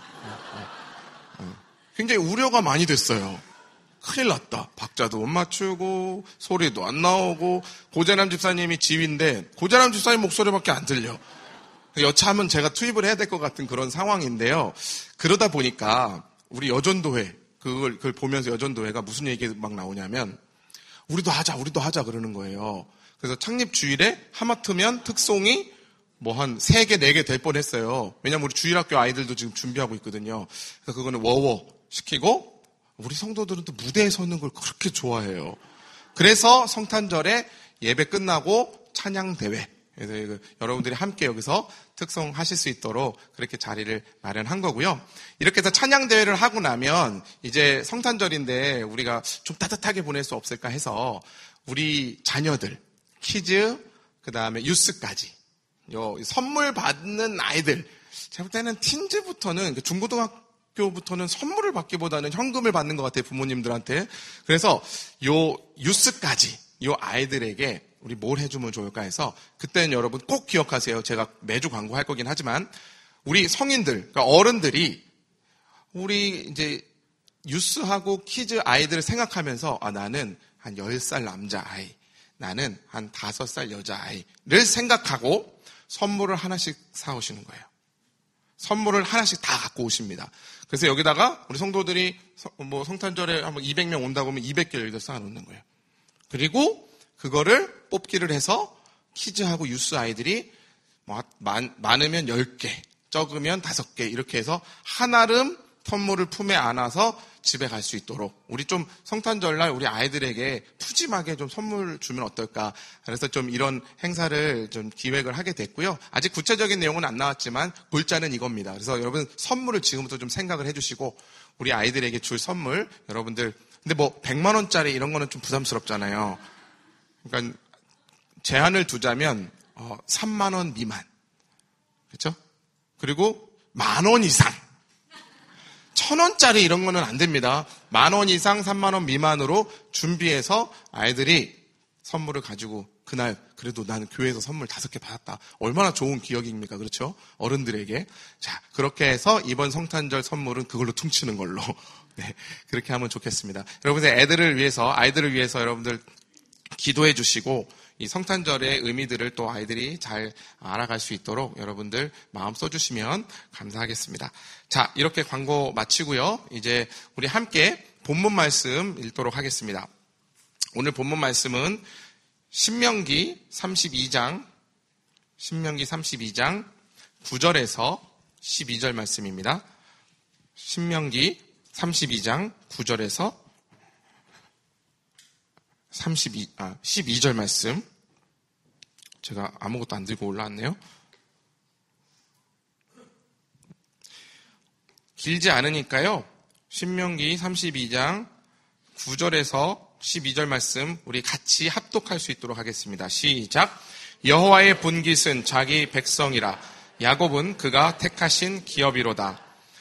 굉장히 우려가 많이 됐어요. 큰일 났다. 박자도 못 맞추고 소리도 안 나오고, 고재남 집사님이 지휘인데 고재남 집사님 목소리밖에 안 들려. 여차하면 제가 투입을 해야 될 것 같은 그런 상황인데요. 그러다 보니까 우리 여전도회, 그걸 보면서 여전도회가 무슨 얘기가 막 나오냐면 우리도 하자 그러는 거예요. 그래서 창립주일에 하마터면 특송이 뭐 한 3개, 4개 될 뻔했어요. 왜냐면 우리 주일학교 아이들도 지금 준비하고 있거든요. 그래서 그거는 워워 시키고, 우리 성도들은 또 무대에 서는 걸 그렇게 좋아해요. 그래서 성탄절에 예배 끝나고 찬양대회, 그래서 여러분들이 함께 여기서 특송하실 수 있도록 그렇게 자리를 마련한 거고요. 이렇게 해서 찬양대회를 하고 나면 이제 성탄절인데 우리가 좀 따뜻하게 보낼 수 없을까 해서 우리 자녀들, 키즈, 그 다음에 유스까지 선물 받는 아이들, 제가 볼 때는 틴즈부터는, 중고등학교부터는 선물을 받기보다는 현금을 받는 것 같아요, 부모님들한테. 그래서 요 유스까지 요 아이들에게 우리 뭘 해주면 좋을까 해서, 그때는 여러분 꼭 기억하세요. 제가 매주 광고할 거긴 하지만 우리 성인들, 그러니까 어른들이 우리 이제 유스하고 키즈 아이들을 생각하면서 나는 한 10살 남자아이, 나는 한 5살 여자아이를 생각하고 선물을 하나씩 사오시는 거예요. 선물을 하나씩 다 갖고 오십니다. 그래서 여기다가 우리 성도들이 뭐 성탄절에 한번 200명 온다고 하면 200개를 여기다 쌓아놓는 거예요. 그리고 그거를 뽑기를 해서 키즈하고 유스 아이들이 많으면 10개, 적으면 5개 이렇게 해서 한아름 선물을 품에 안아서 집에 갈 수 있도록 우리 좀 성탄절날 우리 아이들에게 푸짐하게 좀 선물 주면 어떨까. 그래서 좀 이런 행사를 좀 기획을 하게 됐고요. 아직 구체적인 내용은 안 나왔지만 골자는 이겁니다. 그래서 여러분 선물을 지금부터 좀 생각을 해주시고 우리 아이들에게 줄 선물 여러분들 근데 뭐 100만 원짜리 이런 거는 좀 부담스럽잖아요. 그러니까 제한을 두자면 3만 원 미만. 그렇죠? 그리고 10,000원 이상. 1,000원짜리 이런 거는 안 됩니다. 10,000원 이상 3만 원 미만으로 준비해서 아이들이 선물을 가지고 그날 그래도 나는 교회에서 선물 5개 받았다. 얼마나 좋은 기억입니까? 그렇죠? 어른들에게. 자, 그렇게 해서 이번 성탄절 선물은 그걸로 퉁치는 걸로. 네, 그렇게 하면 좋겠습니다. 여러분들 아이들을 위해서 여러분들 기도해 주시고 이 성탄절의 의미들을 또 아이들이 잘 알아갈 수 있도록 여러분들 마음 써주시면 감사하겠습니다. 자, 이렇게 광고 마치고요. 이제 우리 함께 본문 말씀 읽도록 하겠습니다. 오늘 본문 말씀은 신명기 32장 9절에서 12절 말씀입니다. 신명기 32장 9절에서 12절 말씀. 제가 아무것도 안 들고 올라왔네요. 길지 않으니까요. 신명기 32장 9절에서 12절 말씀 우리 같이 합독할 수 있도록 하겠습니다. 시작. 여호와의 본깃은 자기 백성이라 야곱은 그가 택하신 기업이로다.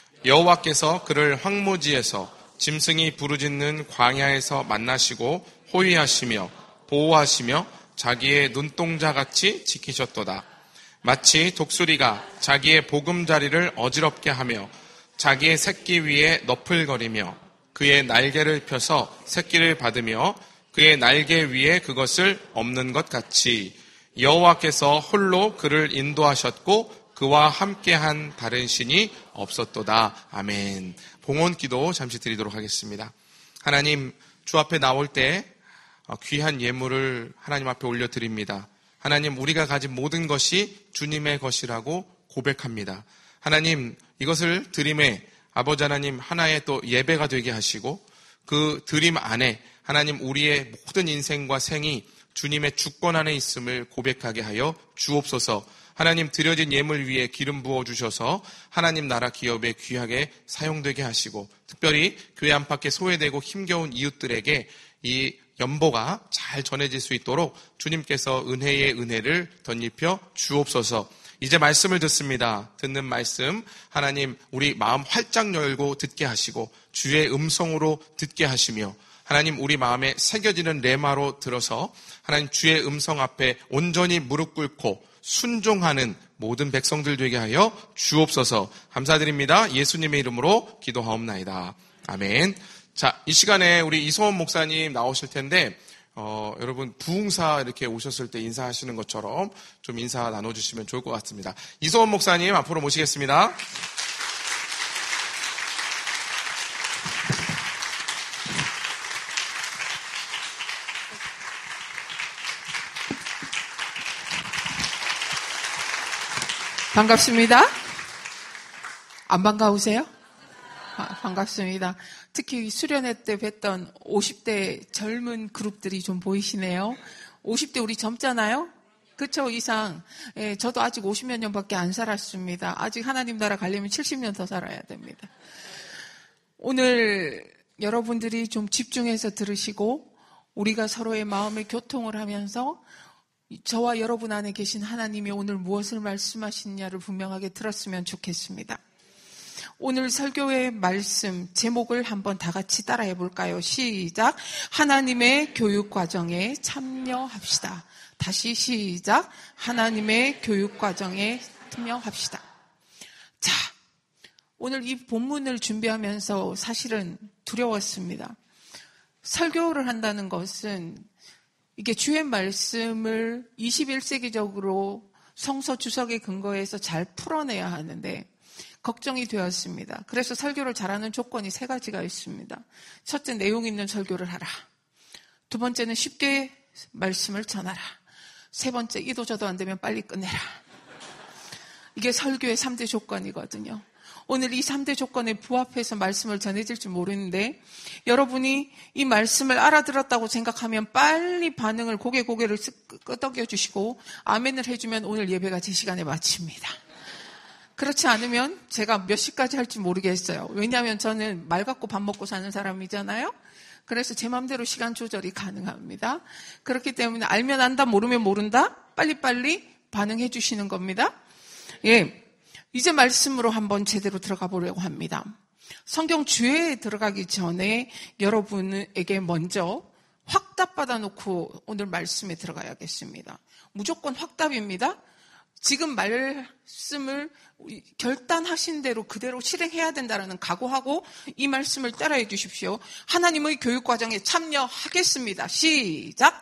여호와께서 그를 황무지에서 짐승이 부르짖는 광야에서 만나시고 호위하시며 보호하시며 자기의 눈동자같이 지키셨도다. 마치 독수리가 자기의 보금자리를 어지럽게 하며 자기의 새끼 위에 너풀거리며 그의 날개를 펴서 새끼를 받으며 그의 날개 위에 그것을 엎는 것 같이 여호와께서 홀로 그를 인도하셨고 그와 함께한 다른 신이 없었도다. 아멘. 봉헌 기도 잠시 드리도록 하겠습니다. 하나님, 주 앞에 나올 때 귀한 예물을 하나님 앞에 올려드립니다. 하나님, 우리가 가진 모든 것이 주님의 것이라고 고백합니다. 하나님, 이것을 드림에 아버지 하나님 하나의 또 예배가 되게 하시고 그 드림 안에 하나님 우리의 모든 인생과 생이 주님의 주권 안에 있음을 고백하게 하여 주옵소서. 하나님 드려진 예물 위에 기름 부어주셔서 하나님 나라 기업에 귀하게 사용되게 하시고 특별히 교회 안팎에 소외되고 힘겨운 이웃들에게 이 연보가 잘 전해질 수 있도록 주님께서 은혜의 은혜를 덧입혀 주옵소서. 이제 말씀을 듣습니다. 듣는 말씀 하나님 우리 마음 활짝 열고 듣게 하시고 주의 음성으로 듣게 하시며 하나님 우리 마음에 새겨지는 레마로 들어서 하나님 주의 음성 앞에 온전히 무릎 꿇고 순종하는 모든 백성들 되게 하여 주옵소서. 감사드립니다. 예수님의 이름으로 기도하옵나이다. 아멘. 자, 이 시간에 우리 이소원 목사님 나오실 텐데 여러분 부흥사 이렇게 오셨을 때 인사하시는 것처럼 좀 인사 나눠주시면 좋을 것 같습니다. 이소원 목사님 앞으로 모시겠습니다. 반갑습니다. 안 반가우세요? 반갑습니다. 특히 수련회 때 뵀던 50대 젊은 그룹들이 좀 보이시네요. 50대 우리 젊잖아요? 그쵸, 이상. 예, 저도 아직 50몇 년밖에 안 살았습니다. 아직 하나님 나라 가려면 70년 더 살아야 됩니다. 오늘 여러분들이 좀 집중해서 들으시고 우리가 서로의 마음의 교통을 하면서 저와 여러분 안에 계신 하나님이 오늘 무엇을 말씀하시느냐를 분명하게 들었으면 좋겠습니다. 오늘 설교의 말씀 제목을 한번 다 같이 따라해 볼까요? 시작. 하나님의 교육 과정에 참여합시다. 다시 시작. 하나님의 교육 과정에 참여합시다. 자, 오늘 이 본문을 준비하면서 사실은 두려웠습니다. 설교를 한다는 것은 이게 주의 말씀을 21세기적으로 성서 주석에 근거해서 잘 풀어내야 하는데 걱정이 되었습니다. 그래서 설교를 잘하는 조건이 3가지가 있습니다. 첫째, 내용 있는 설교를 하라. 두 번째는 쉽게 말씀을 전하라. 세 번째, 이도 저도 안 되면 빨리 끝내라. 이게 설교의 3대 조건이거든요. 오늘 이 3대 조건에 부합해서 말씀을 전해질지 모르는데 여러분이 이 말씀을 알아들었다고 생각하면 빨리 반응을 고개를 끄덕여 주시고 아멘을 해주면 오늘 예배가 제 시간에 마칩니다. 그렇지 않으면 제가 몇 시까지 할지 모르겠어요. 왜냐하면 저는 말 갖고 밥 먹고 사는 사람이잖아요. 그래서 제 마음대로 시간 조절이 가능합니다. 그렇기 때문에 알면 안다, 모르면 모른다. 빨리빨리 반응해 주시는 겁니다. 예, 이제 말씀으로 한번 제대로 들어가 보려고 합니다. 성경 주에 들어가기 전에 여러분에게 먼저 확답 받아놓고 오늘 말씀에 들어가야겠습니다. 무조건 확답입니다. 지금 말씀을 결단하신 대로 그대로 실행해야 된다는 각오하고 이 말씀을 따라해 주십시오. 하나님의 교육과정에 참여하겠습니다. 시작.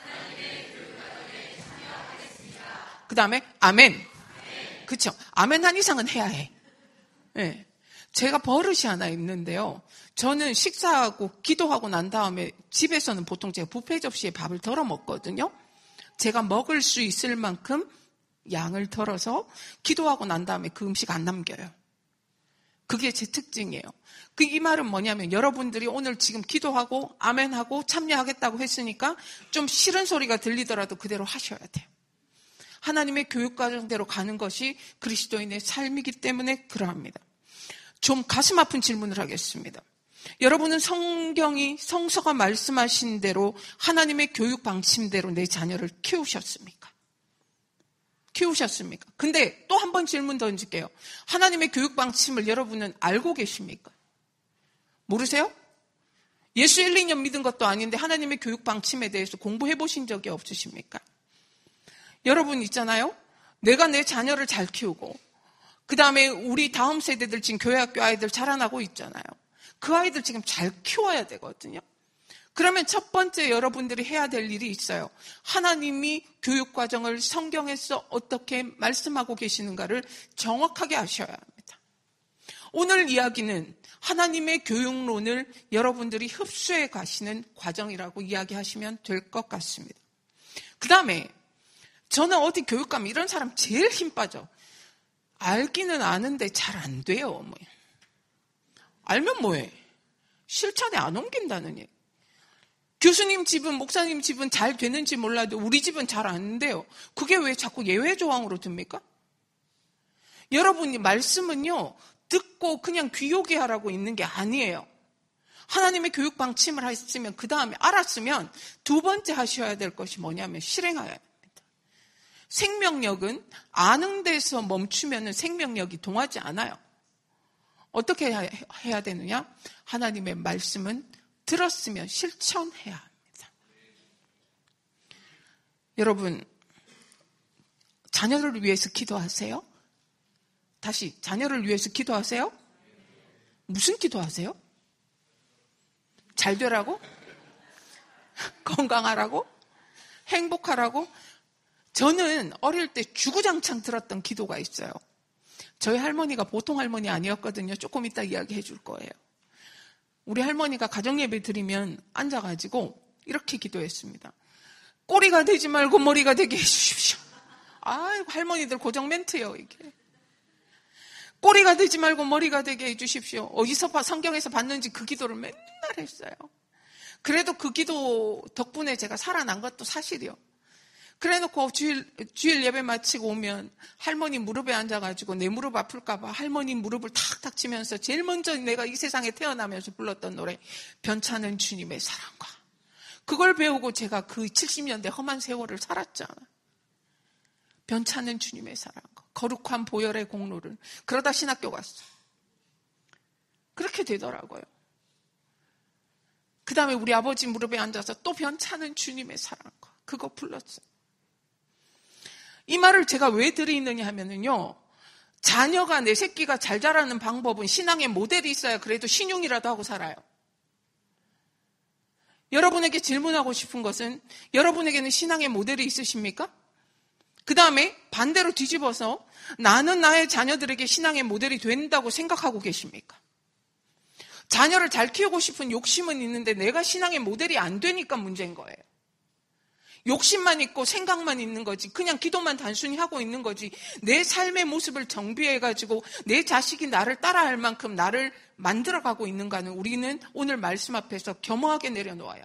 그 다음에 아멘. 그렇죠. 아멘 한 이상은 해야 해. 네. 제가 버릇이 하나 있는데요. 저는 식사하고 기도하고 난 다음에 집에서는 보통 제가 뷔페 접시에 밥을 덜어 먹거든요. 제가 먹을 수 있을 만큼 양을 덜어서 기도하고 난 다음에 그 음식 안 남겨요. 그게 제 특징이에요. 이 말은 뭐냐면 여러분들이 오늘 지금 기도하고 아멘하고 참여하겠다고 했으니까 좀 싫은 소리가 들리더라도 그대로 하셔야 돼요. 하나님의 교육과정대로 가는 것이 그리스도인의 삶이기 때문에 그러합니다. 좀 가슴 아픈 질문을 하겠습니다. 여러분은 성서가 말씀하신 대로 하나님의 교육 방침대로 내 자녀를 키우셨습니까? 근데 또 한 번 질문 던질게요. 하나님의 교육 방침을 여러분은 알고 계십니까? 모르세요? 예수 1, 2년 믿은 것도 아닌데 하나님의 교육 방침에 대해서 공부해 보신 적이 없으십니까? 여러분 있잖아요. 내가 내 자녀를 잘 키우고 그 다음에 우리 다음 세대들 지금 교회학교 아이들 자라나고 있잖아요. 그 아이들 지금 잘 키워야 되거든요. 그러면 첫 번째 여러분들이 해야 될 일이 있어요. 하나님이 교육과정을 성경에서 어떻게 말씀하고 계시는가를 정확하게 아셔야 합니다. 오늘 이야기는 하나님의 교육론을 여러분들이 흡수해 가시는 과정이라고 이야기하시면 될 것 같습니다. 그 다음에 저는 어디 교육 가면 이런 사람 제일 힘 빠져. 알기는 아는데 잘 안 돼요. 알면 뭐해? 실천에 안 옮긴다는 얘기. 교수님 집은, 목사님 집은 잘 되는지 몰라도 우리 집은 잘 안 돼요. 그게 왜 자꾸 예외 조항으로 듭니까? 여러분이 말씀은요, 듣고 그냥 귀요게 하라고 있는 게 아니에요. 하나님의 교육 방침을 하셨으면 그 다음에 알았으면 두 번째 하셔야 될 것이 뭐냐면 실행해야 합니다. 생명력은 아는 데서 멈추면 생명력이 동하지 않아요. 어떻게 해야 되느냐? 하나님의 말씀은 들었으면 실천해야 합니다. 여러분, 자녀를 위해서 기도하세요? 다시, 자녀를 위해서 기도하세요? 무슨 기도하세요? 잘 되라고? 건강하라고? 행복하라고? 저는 어릴 때 주구장창 들었던 기도가 있어요. 저희 할머니가 보통 할머니 아니었거든요. 조금 이따 이야기해 줄 거예요. 우리 할머니가 가정예배 드리면 앉아가지고 이렇게 기도했습니다. 꼬리가 되지 말고 머리가 되게 해주십시오. 아이고, 할머니들 고정 멘트요, 이게. 꼬리가 되지 말고 머리가 되게 해주십시오. 어디서 성경에서 봤는지 그 기도를 맨날 했어요. 그래도 그 기도 덕분에 제가 살아난 것도 사실이요. 그래놓고 주일 예배 마치고 오면 할머니 무릎에 앉아가지고 내 무릎 아플까봐 할머니 무릎을 탁탁 치면서 제일 먼저 내가 이 세상에 태어나면서 불렀던 노래 변찮은 주님의 사랑과, 그걸 배우고 제가 그 70년대 험한 세월을 살았잖아. 변찮은 주님의 사랑과 거룩한 보혈의 공로를. 그러다 신학교 갔어. 그렇게 되더라고요. 그 다음에 우리 아버지 무릎에 앉아서 또 변찮은 주님의 사랑과 그거 불렀어요. 이 말을 제가 왜 드리느냐 하면은요, 자녀가, 내 새끼가 잘 자라는 방법은 신앙의 모델이 있어야 그래도 신용이라도 하고 살아요. 여러분에게 질문하고 싶은 것은, 여러분에게는 신앙의 모델이 있으십니까? 그 다음에 반대로 뒤집어서 나는 나의 자녀들에게 신앙의 모델이 된다고 생각하고 계십니까? 자녀를 잘 키우고 싶은 욕심은 있는데 내가 신앙의 모델이 안 되니까 문제인 거예요. 욕심만 있고 생각만 있는 거지. 그냥 기도만 단순히 하고 있는 거지. 내 삶의 모습을 정비해가지고 내 자식이 나를 따라할 만큼 나를 만들어가고 있는가는 우리는 오늘 말씀 앞에서 겸허하게 내려놓아야.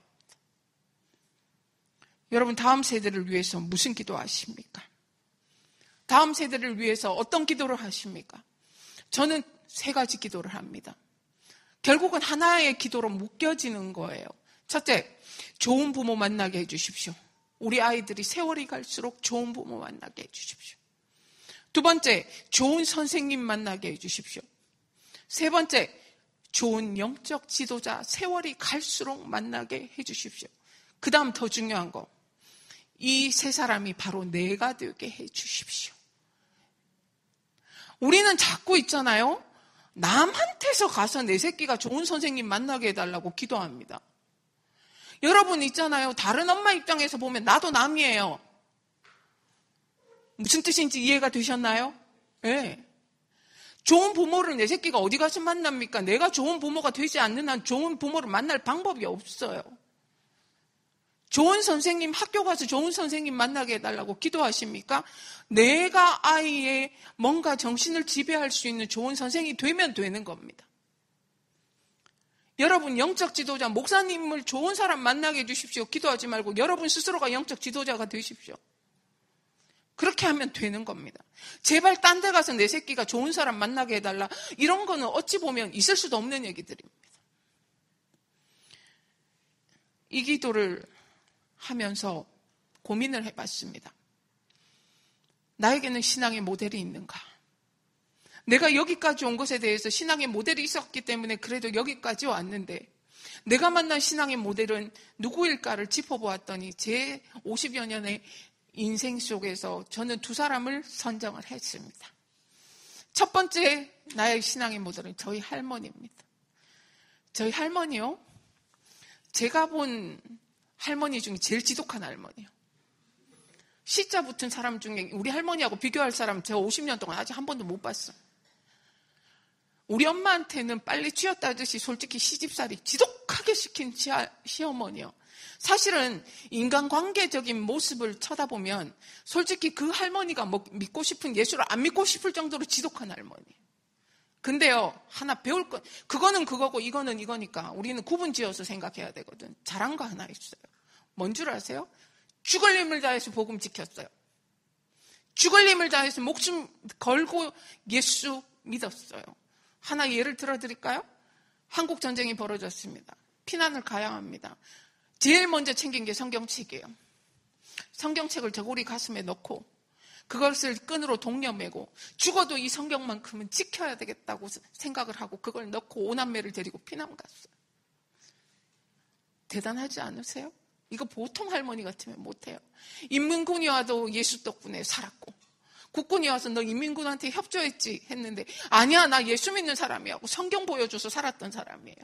여러분, 다음 세대를 위해서 무슨 기도하십니까? 다음 세대를 위해서 어떤 기도를 하십니까? 저는 3가지 기도를 합니다. 결국은 하나의 기도로 묶여지는 거예요. 첫째, 좋은 부모 만나게 해주십시오. 우리 아이들이 세월이 갈수록 좋은 부모 만나게 해주십시오. 2번째, 좋은 선생님 만나게 해주십시오. 3번째, 좋은 영적 지도자 세월이 갈수록 만나게 해주십시오. 그 다음 더 중요한 거, 이 3사람이 바로 내가 되게 해주십시오. 우리는 자꾸 있잖아요. 남한테서 가서 내 새끼가 좋은 선생님 만나게 해달라고 기도합니다. 여러분 있잖아요. 다른 엄마 입장에서 보면 나도 남이에요. 무슨 뜻인지 이해가 되셨나요? 네. 좋은 부모를 내 새끼가 어디 가서 만납니까? 내가 좋은 부모가 되지 않는 한 좋은 부모를 만날 방법이 없어요. 좋은 선생님, 학교 가서 좋은 선생님 만나게 해달라고 기도하십니까? 내가 아이의 뭔가 정신을 지배할 수 있는 좋은 선생이 되면 되는 겁니다. 여러분, 영적 지도자, 목사님을 좋은 사람 만나게 해주십시오. 기도하지 말고 여러분 스스로가 영적 지도자가 되십시오. 그렇게 하면 되는 겁니다. 제발 딴 데 가서 내 새끼가 좋은 사람 만나게 해달라. 이런 거는 어찌 보면 있을 수도 없는 얘기들입니다. 이 기도를 하면서 고민을 해봤습니다. 나에게는 신앙의 모델이 있는가? 내가 여기까지 온 것에 대해서 신앙의 모델이 있었기 때문에 그래도 여기까지 왔는데 내가 만난 신앙의 모델은 누구일까를 짚어보았더니 제 50여 년의 인생 속에서 저는 2사람을 선정을 했습니다. 첫 번째 나의 신앙의 모델은 저희 할머니입니다. 저희 할머니요. 제가 본 할머니 중에 제일 지독한 할머니요. 시자 붙은 사람 중에 우리 할머니하고 비교할 사람 제가 50년 동안 아직 한 번도 못 봤어요. 우리 엄마한테는 빨리 쥐었다듯이 솔직히 시집살이 지독하게 시킨 시어머니요. 사실은 인간관계적인 모습을 쳐다보면 솔직히 그 할머니가 믿고 싶은 예수를 안 믿고 싶을 정도로 지독한 할머니. 근데요, 하나 배울 건, 그거는 그거고 이거는 이거니까 우리는 구분지어서 생각해야 되거든. 잘한 거 하나 있어요. 뭔 줄 아세요? 죽을 힘을 다해서 복음 지켰어요. 죽을 힘을 다해서 목숨 걸고 예수 믿었어요. 하나 예를 들어드릴까요? 한국 전쟁이 벌어졌습니다. 피난을 가야 합니다. 제일 먼저 챙긴 게 성경책이에요. 성경책을 저고리 가슴에 넣고 그것을 끈으로 동여매고 죽어도 이 성경만큼은 지켜야 되겠다고 생각을 하고 그걸 넣고 5남매를 데리고 피난 갔어요. 대단하지 않으세요? 이거 보통 할머니 같으면 못해요. 인민군이 와도 예수 덕분에 살았고 국군이 와서 너 인민군한테 협조했지 했는데 아니야, 나 예수 믿는 사람이야 하고 성경 보여줘서 살았던 사람이에요.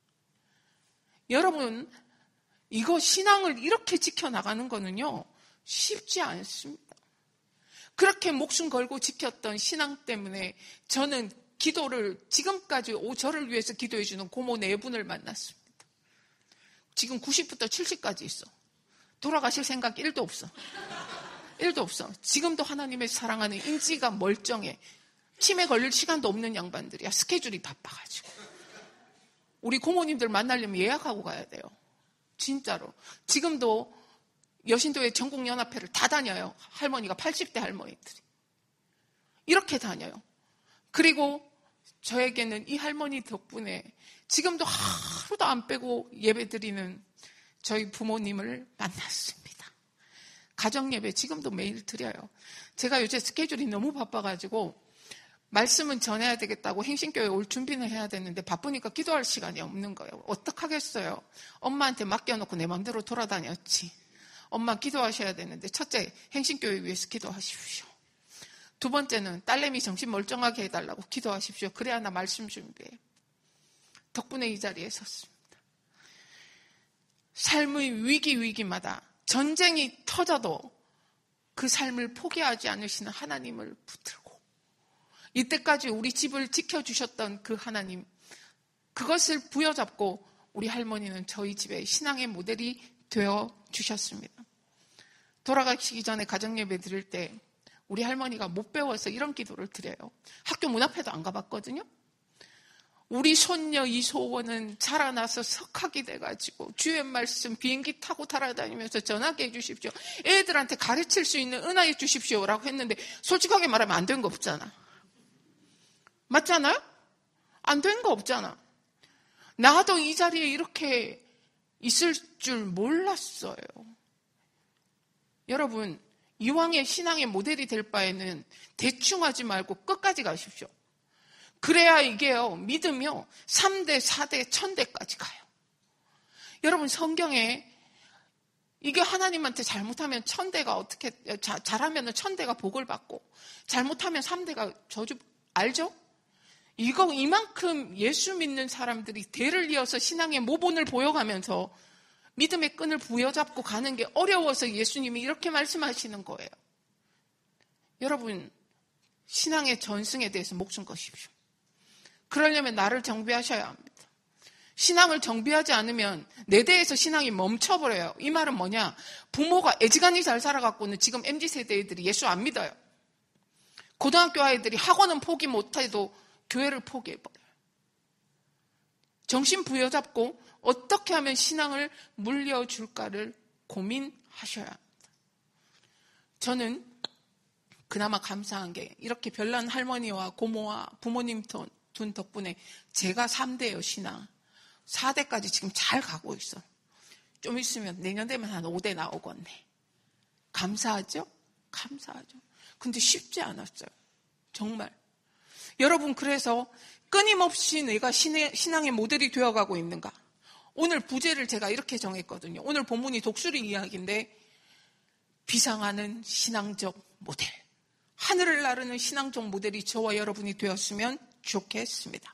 여러분, 이거 신앙을 이렇게 지켜나가는 거는요 쉽지 않습니다. 그렇게 목숨 걸고 지켰던 신앙 때문에 저는 기도를 지금까지 저를 위해서 기도해 주는 고모 4분을 만났습니다. 지금 90부터 70까지 있어. 돌아가실 생각 1도 없어. 1도 없어. 지금도 하나님의 사랑하는 인지가 멀쩡해. 치매 걸릴 시간도 없는 양반들이야. 스케줄이 바빠가지고. 우리 고모님들 만나려면 예약하고 가야 돼요. 진짜로. 지금도 여신도의 전국연합회를 다 다녀요. 할머니가 80대 할머니들이. 이렇게 다녀요. 그리고 저에게는 이 할머니 덕분에 지금도 하루도 안 빼고 예배드리는 저희 부모님을 만났습니다. 가정예배 지금도 매일 드려요. 제가 요새 스케줄이 너무 바빠가지고 말씀은 전해야 되겠다고 행신교회 올 준비는 해야 되는데 바쁘니까 기도할 시간이 없는 거예요. 어떡하겠어요. 엄마한테 맡겨놓고 내 맘대로 돌아다녔지. 엄마 기도하셔야 되는데 첫째, 행신교회 위해서 기도하십시오. 2번째는 딸내미 정신 멀쩡하게 해달라고 기도하십시오. 그래야 나 말씀 준비해요. 덕분에 이 자리에 섰습니다. 삶의 위기마다 전쟁이 터져도 그 삶을 포기하지 않으시는 하나님을 붙들고 이때까지 우리 집을 지켜주셨던 그 하나님, 그것을 부여잡고 우리 할머니는 저희 집의 신앙의 모델이 되어 주셨습니다. 돌아가시기 전에 가정예배 드릴 때 우리 할머니가 못 배워서 이런 기도를 드려요. 학교 문 앞에도 안 가봤거든요. 우리 손녀 이소원은 자라나서 석학이 돼가지고 주의 말씀 비행기 타고 달아다니면서 전하게 해주십시오. 애들한테 가르칠 수 있는 은하해 주십시오라고 했는데 솔직하게 말하면 안 된 거 없잖아. 맞잖아요? 안 된 거 없잖아. 나도 이 자리에 이렇게 있을 줄 몰랐어요. 여러분, 이왕의 신앙의 모델이 될 바에는 대충 하지 말고 끝까지 가십시오. 그래야 이게요, 믿으며 3대, 4대, 1000대까지 가요. 여러분, 성경에 이게 하나님한테 잘못하면 1000대가 어떻게, 잘하면 1000대가 복을 받고, 잘못하면 3대가 저주, 알죠? 이만큼 예수 믿는 사람들이 대를 이어서 신앙의 모본을 보여가면서 믿음의 끈을 부여잡고 가는 게 어려워서 예수님이 이렇게 말씀하시는 거예요. 여러분, 신앙의 전승에 대해서 목숨 거십시오. 그러려면 나를 정비하셔야 합니다. 신앙을 정비하지 않으면 내 대에서 신앙이 멈춰버려요. 이 말은 뭐냐? 부모가 애지간히 잘 살아갖고는 지금 MZ세대 애들이 예수 안 믿어요. 고등학교 아이들이 학원은 포기 못해도 교회를 포기해버려요. 정신 부여잡고 어떻게 하면 신앙을 물려줄까를 고민하셔야 합니다. 저는 그나마 감사한 게 이렇게 별난 할머니와 고모와 부모님 둔 덕분에 제가 3대예요, 신앙. 4대까지 지금 잘 가고 있어. 좀 있으면 내년 되면 한 5대 나오겠네. 감사하죠? 감사하죠. 근데 쉽지 않았어요. 정말. 여러분, 그래서 끊임없이 내가 신앙의 모델이 되어가고 있는가? 오늘 부제를 제가 이렇게 정했거든요. 오늘 본문이 독수리 이야기인데 비상하는 신앙적 모델. 하늘을 나르는 신앙적 모델이 저와 여러분이 되었으면 좋겠습니다.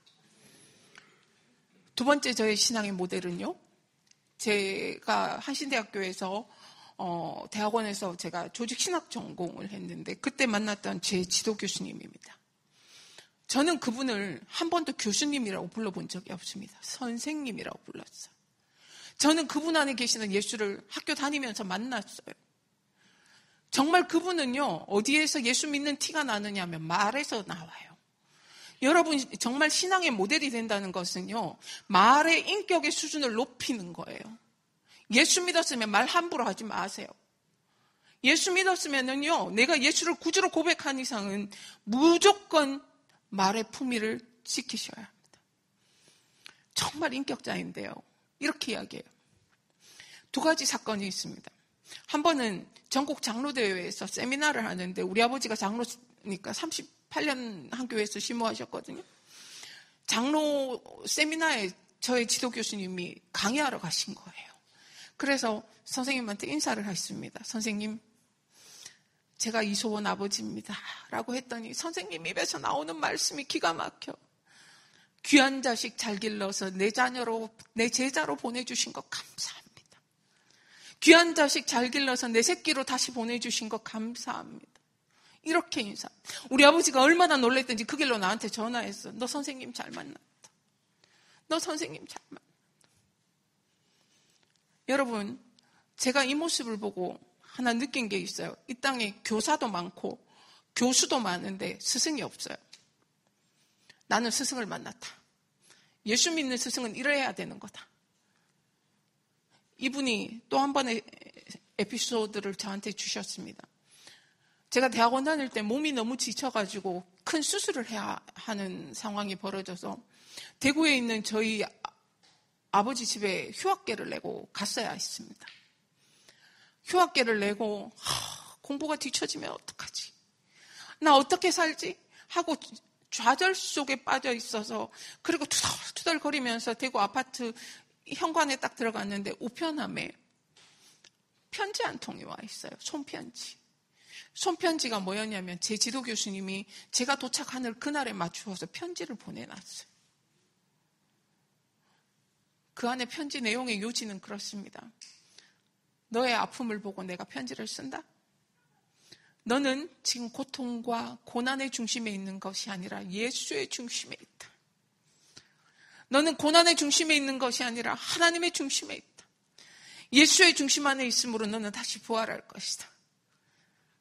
두 번째 저의 신앙의 모델은요. 제가 한신대학교에서 대학원에서 제가 조직신학 전공을 했는데 그때 만났던 제 지도 교수님입니다. 저는 그분을 한 번도 교수님이라고 불러본 적이 없습니다. 선생님이라고 불렀어요. 저는 그분 안에 계시는 예수를 학교 다니면서 만났어요. 정말 그분은요, 어디에서 예수 믿는 티가 나느냐 하면 말에서 나와요. 여러분, 정말 신앙의 모델이 된다는 것은요, 말의 인격의 수준을 높이는 거예요. 예수 믿었으면 말 함부로 하지 마세요. 예수 믿었으면은요, 내가 예수를 구주로 고백한 이상은 무조건 말의 품위를 지키셔야 합니다. 정말 인격자인데요. 이렇게 이야기해요. 두 가지 사건이 있습니다. 한 번은 전국 장로대회에서 세미나를 하는데 우리 아버지가 장로니까 38년 한 교회에서 심호하셨거든요. 장로 세미나에 저의 지도 교수님이 강의하러 가신 거예요. 그래서 선생님한테 인사를 했습니다. 선생님, 제가 이소원 아버지입니다. 라고 했더니 선생님 입에서 나오는 말씀이 기가 막혀. 귀한 자식 잘 길러서 내 제자로 보내주신 것 감사합니다. 귀한 자식 잘 길러서 내 새끼로 다시 보내주신 것 감사합니다. 이렇게 인사. 우리 아버지가 얼마나 놀랬던지 그 길로 나한테 전화했어. 너 선생님 잘 만났다. 너 선생님 잘 만났다. 여러분, 제가 이 모습을 보고 하나 느낀 게 있어요. 이 땅에 교사도 많고 교수도 많은데 스승이 없어요. 나는 스승을 만났다. 예수 믿는 스승은 이래야 되는 거다. 이분이 또 한 번의 에피소드를 저한테 주셨습니다. 제가 대학원 다닐 때 몸이 너무 지쳐가지고 큰 수술을 해야 하는 상황이 벌어져서 대구에 있는 저희 아버지 집에 휴학계를 내고 갔어야 했습니다. 휴학계를 내고 공부가 뒤처지면 어떡하지? 나 어떻게 살지? 하고 좌절 속에 빠져 있어서 그리고 투덜투덜거리면서 대구 아파트 현관에 딱 들어갔는데 우편함에 편지 한 통이 와 있어요. 손편지. 손편지가 뭐였냐면 제 지도 교수님이 제가 도착하는 그날에 맞추어서 편지를 보내놨어요. 그 안에 편지 내용의 요지는 그렇습니다. 너의 아픔을 보고 내가 편지를 쓴다. 너는 지금 고통과 고난의 중심에 있는 것이 아니라 예수의 중심에 있다. 너는 고난의 중심에 있는 것이 아니라 하나님의 중심에 있다. 예수의 중심 안에 있으므로 너는 다시 부활할 것이다.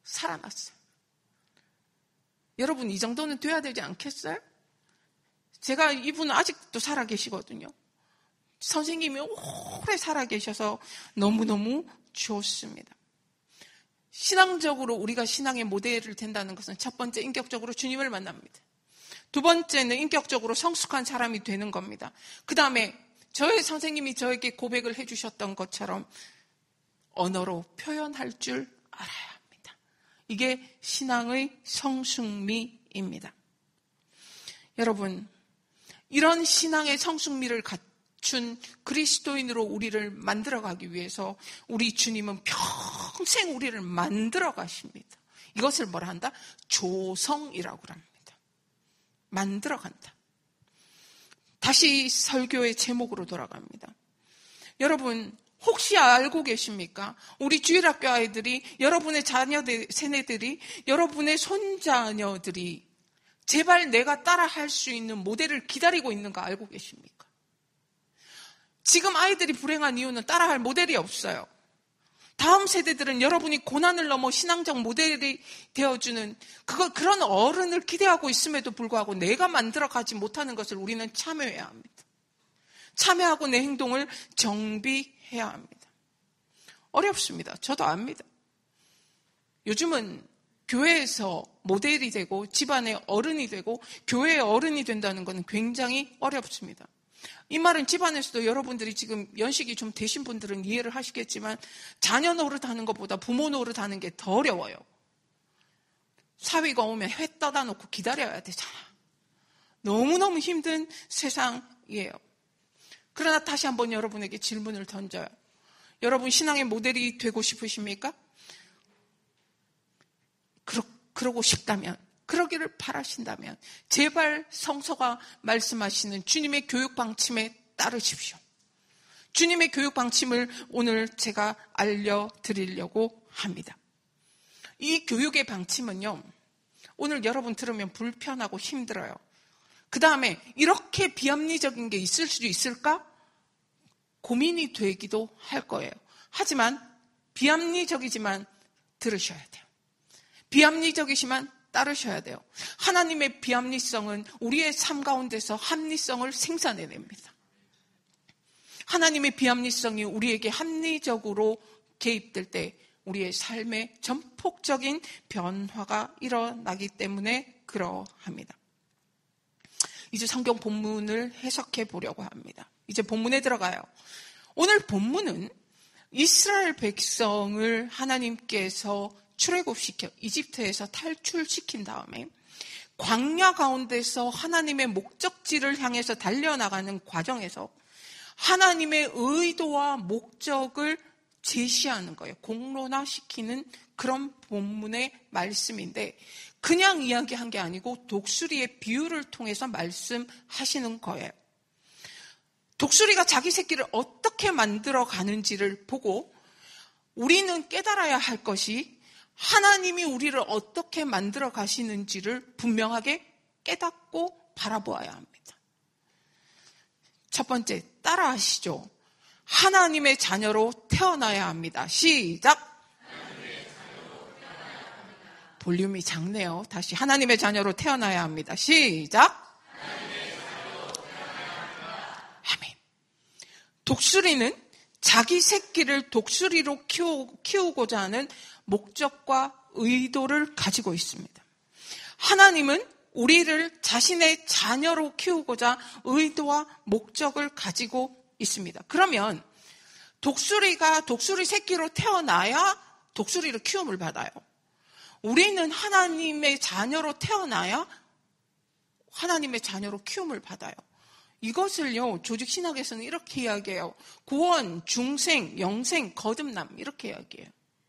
살아났어요. 여러분, 이 정도는 돼야 되지 않겠어요? 제가 이분은 아직도 살아계시거든요. 선생님이 오래 살아계셔서 너무너무 좋습니다. 신앙적으로 우리가 신앙의 모델을 된다는 것은 첫 번째, 인격적으로 주님을 만납니다. 두 번째는 인격적으로 성숙한 사람이 되는 겁니다. 그 다음에 저의 선생님이 저에게 고백을 해주셨던 것처럼 언어로 표현할 줄 알아야 합니다. 이게 신앙의 성숙미입니다. 여러분, 이런 신앙의 성숙미를 갖춘 그리스도인으로 우리를 만들어가기 위해서 우리 주님은 평생 우리를 만들어 가십니다. 이것을 뭐라 한다? 조성이라고 합니다. 만들어 간다. 다시 설교의 제목으로 돌아갑니다. 여러분, 혹시 알고 계십니까? 우리 주일학교 아이들이, 여러분의 자녀들, 세대들이, 여러분의 손자녀들이 제발 내가 따라할 수 있는 모델을 기다리고 있는 거 알고 계십니까? 지금 아이들이 불행한 이유는 따라할 모델이 없어요. 다음 세대들은 여러분이 고난을 넘어 신앙적 모델이 되어주는 그런 어른을 기대하고 있음에도 불구하고 내가 만들어가지 못하는 것을 우리는 참여해야 합니다. 참여하고 내 행동을 정비해야 합니다. 어렵습니다. 저도 압니다. 요즘은 교회에서 모델이 되고 집안의 어른이 되고 교회의 어른이 된다는 것은 굉장히 어렵습니다. 이 말은 집안에서도 여러분들이 지금 연식이 좀 되신 분들은 이해를 하시겠지만 자녀 노릇하는 것보다 부모 노릇하는 게 더 어려워요. 사위가 오면 회 떠다 놓고 기다려야 되잖아. 너무너무 힘든 세상이에요. 그러나 다시 한번 여러분에게 질문을 던져요. 여러분 신앙의 모델이 되고 싶으십니까? 그러고 싶다면, 그러기를 바라신다면 제발 성서가 말씀하시는 주님의 교육 방침에 따르십시오. 주님의 교육 방침을 오늘 제가 알려드리려고 합니다. 이 교육의 방침은요, 오늘 여러분 들으면 불편하고 힘들어요. 그 다음에 이렇게 비합리적인 게 있을 수도 있을까? 고민이 되기도 할 거예요. 하지만 비합리적이지만 들으셔야 돼요. 비합리적이지만 따르셔야 돼요. 하나님의 비합리성은 우리의 삶 가운데서 합리성을 생산해냅니다. 하나님의 비합리성이 우리에게 합리적으로 개입될 때 우리의 삶에 전폭적인 변화가 일어나기 때문에 그러합니다. 이제 성경 본문을 해석해 보려고 합니다. 이제 본문에 들어가요. 오늘 본문은 이스라엘 백성을 하나님께서 출애굽시켜 이집트에서 탈출시킨 다음에 광야 가운데서 하나님의 목적지를 향해서 달려나가는 과정에서 하나님의 의도와 목적을 제시하는 거예요. 공론화시키는 그런 본문의 말씀인데 그냥 이야기한 게 아니고 독수리의 비유를 통해서 말씀하시는 거예요. 독수리가 자기 새끼를 어떻게 만들어 가는지를 보고 우리는 깨달아야 할 것이 하나님이 우리를 어떻게 만들어 가시는지를 분명하게 깨닫고 바라보아야 합니다. 첫 번째, 따라하시죠. 하나님의 자녀로 태어나야 합니다. 시작! 볼륨이 작네요. 다시 하나님의 자녀로 태어나야 합니다. 시작! 아멘. 독수리는 자기 새끼를 독수리로 키우고자 하는 목적과 의도를 가지고 있습니다. 하나님은 우리를 자신의 자녀로 키우고자 의도와 목적을 가지고 있습니다. 그러면 독수리가 독수리 새끼로 태어나야 독수리로 키움을 받아요. 우리는 하나님의 자녀로 태어나야 하나님의 자녀로 키움을 받아요. 이것을요, 조직 신학에서는 이렇게 이야기해요. 구원, 중생, 영생, 거듭남 이렇게 이야기해요.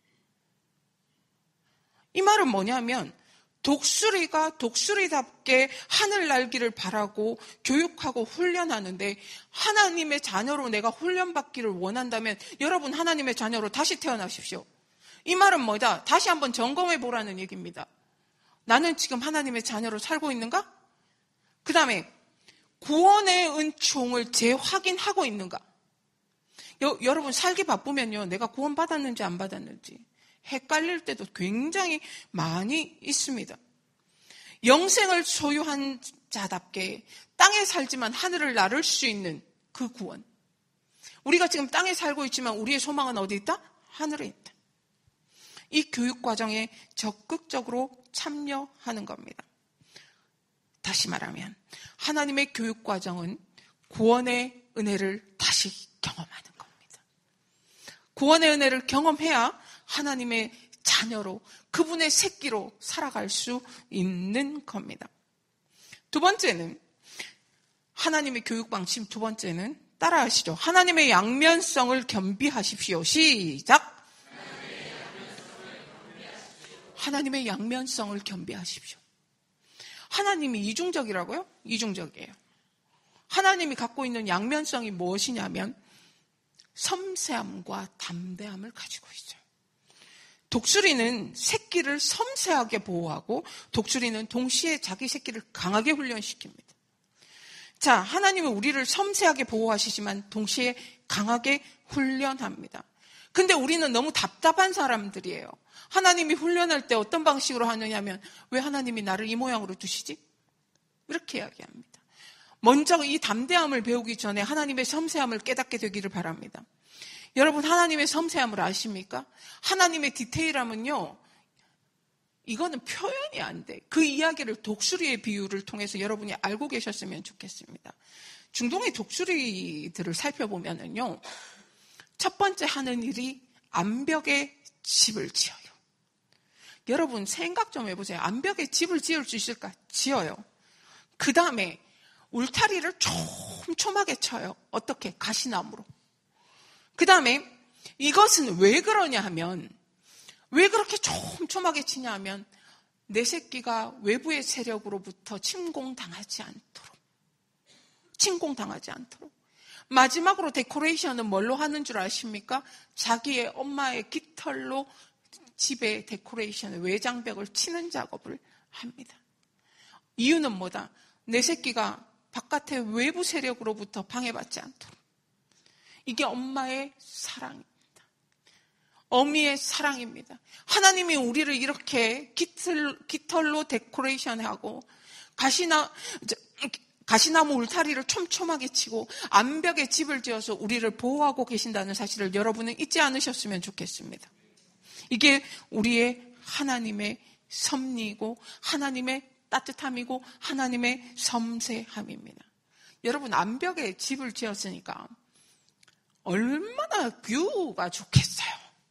이 말은 뭐냐면 독수리가 독수리답게 하늘 날기를 바라고 교육하고 훈련하는데 하나님의 자녀로 내가 훈련받기를 원한다면 여러분 하나님의 자녀로 다시 태어나십시오. 이 말은 뭐다? 다시 한번 점검해 보라는 얘기입니다. 나는 지금 하나님의 자녀로 살고 있는가? 그 다음에 구원의 은총을 재확인하고 있는가? 여러분 살기 바쁘면요, 내가 구원받았는지 안 받았는지 헷갈릴 때도 굉장히 많이 있습니다. 영생을 소유한 자답게 땅에 살지만 하늘을 나를 수 있는 그 구원. 우리가 지금 땅에 살고 있지만 우리의 소망은 어디 있다? 하늘에 있다. 이 교육 과정에 적극적으로 참여하는 겁니다. 다시 말하면 하나님의 교육 과정은 구원의 은혜를 다시 경험하는 겁니다. 구원의 은혜를 경험해야 하나님의 자녀로, 그분의 새끼로 살아갈 수 있는 겁니다. 두 번째는, 하나님의 교육 방침 두 번째는 따라하시죠. 하나님의 양면성을 겸비하십시오. 시작. 하나님의 양면성을 겸비하십시오. 하나님이 이중적이라고요? 이중적이에요. 하나님이 갖고 있는 양면성이 무엇이냐면 섬세함과 담대함을 가지고 있어요. 독수리는 새끼를 섬세하게 보호하고 독수리는 동시에 자기 새끼를 강하게 훈련시킵니다. 자, 하나님은 우리를 섬세하게 보호하시지만 동시에 강하게 훈련합니다. 근데 우리는 너무 답답한 사람들이에요. 하나님이 훈련할 때 어떤 방식으로 하느냐면 왜 하나님이 나를 이 모양으로 두시지? 이렇게 이야기합니다. 먼저 이 담대함을 배우기 전에 하나님의 섬세함을 깨닫게 되기를 바랍니다. 여러분, 하나님의 섬세함을 아십니까? 하나님의 디테일함은요, 이거는 표현이 안 돼. 그 이야기를 독수리의 비유를 통해서 여러분이 알고 계셨으면 좋겠습니다. 중동의 독수리들을 살펴보면은요, 첫 번째 하는 일이 암벽에 집을 지어요. 여러분 생각 좀 해보세요. 암벽에 집을 지을 수 있을까? 지어요. 그 다음에 울타리를 촘촘하게 쳐요. 어떻게? 가시나무로. 그 다음에 이것은 왜 그러냐 하면, 왜 그렇게 촘촘하게 치냐 하면 내 새끼가 외부의 세력으로부터 침공당하지 않도록. 마지막으로 데코레이션은 뭘로 하는 줄 아십니까? 자기의 엄마의 깃털로 집에 데코레이션을, 외장벽을 치는 작업을 합니다. 이유는 뭐다? 내 새끼가 바깥의 외부 세력으로부터 방해받지 않도록. 이게 엄마의 사랑입니다. 어미의 사랑입니다. 하나님이 우리를 이렇게 깃털로 데코레이션하고 가시나무 울타리를 촘촘하게 치고 암벽에 집을 지어서 우리를 보호하고 계신다는 사실을 여러분은 잊지 않으셨으면 좋겠습니다. 이게 우리의 하나님의 섭리이고 하나님의 따뜻함이고 하나님의 섬세함입니다. 여러분, 암벽에 집을 지었으니까 얼마나 뷰가 좋겠어요.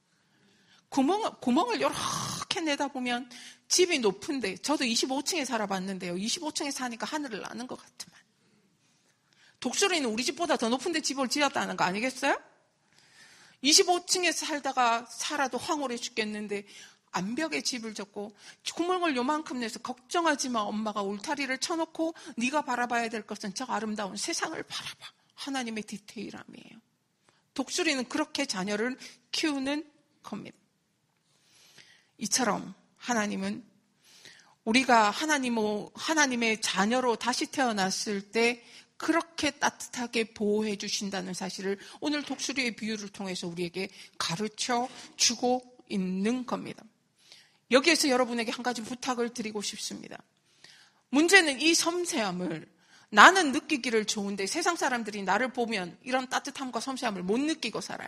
구멍을 이렇게 내다보면 집이 높은데, 저도 25층에 살아봤는데요. 25층에 사니까 하늘을 나는 것 같지만, 독수리는 우리 집보다 더 높은 데 집을 지었다는 거 아니겠어요? 25층에 살아도 황홀해 죽겠는데 암벽에 집을 짓고 구멍을 요만큼 내서 걱정하지 마, 엄마가 울타리를 쳐놓고 네가 바라봐야 될 것은 저 아름다운 세상을 바라봐. 하나님의 디테일함이에요. 독수리는 그렇게 자녀를 키우는 겁니다. 이처럼 하나님은 우리가 하나님의 자녀로 다시 태어났을 때 그렇게 따뜻하게 보호해 주신다는 사실을 오늘 독수리의 비유를 통해서 우리에게 가르쳐 주고 있는 겁니다. 여기에서 여러분에게 한 가지 부탁을 드리고 싶습니다. 문제는 이 섬세함을 나는 느끼기를 좋은데 세상 사람들이 나를 보면 이런 따뜻함과 섬세함을 못 느끼고 살아요.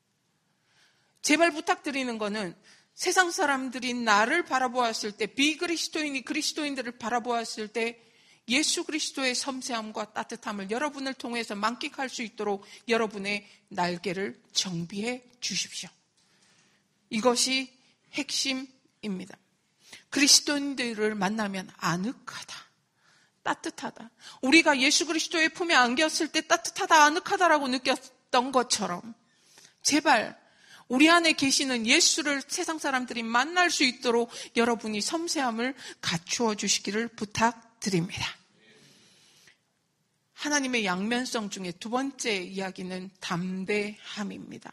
제발 부탁드리는 거는 세상 사람들이 나를 바라보았을 때, 비그리스도인이 그리스도인들을 바라보았을 때 예수 그리스도의 섬세함과 따뜻함을 여러분을 통해서 만끽할 수 있도록 여러분의 날개를 정비해 주십시오. 이것이 핵심입니다. 그리스도인들을 만나면 아늑하다, 따뜻하다. 우리가 예수 그리스도의 품에 안겼을 때 따뜻하다, 아늑하다라고 느꼈던 것처럼 제발 우리 안에 계시는 예수를 세상 사람들이 만날 수 있도록 여러분이 섬세함을 갖추어 주시기를 부탁드립니다. 하나님의 양면성 중에 두 번째 이야기는 담대함입니다.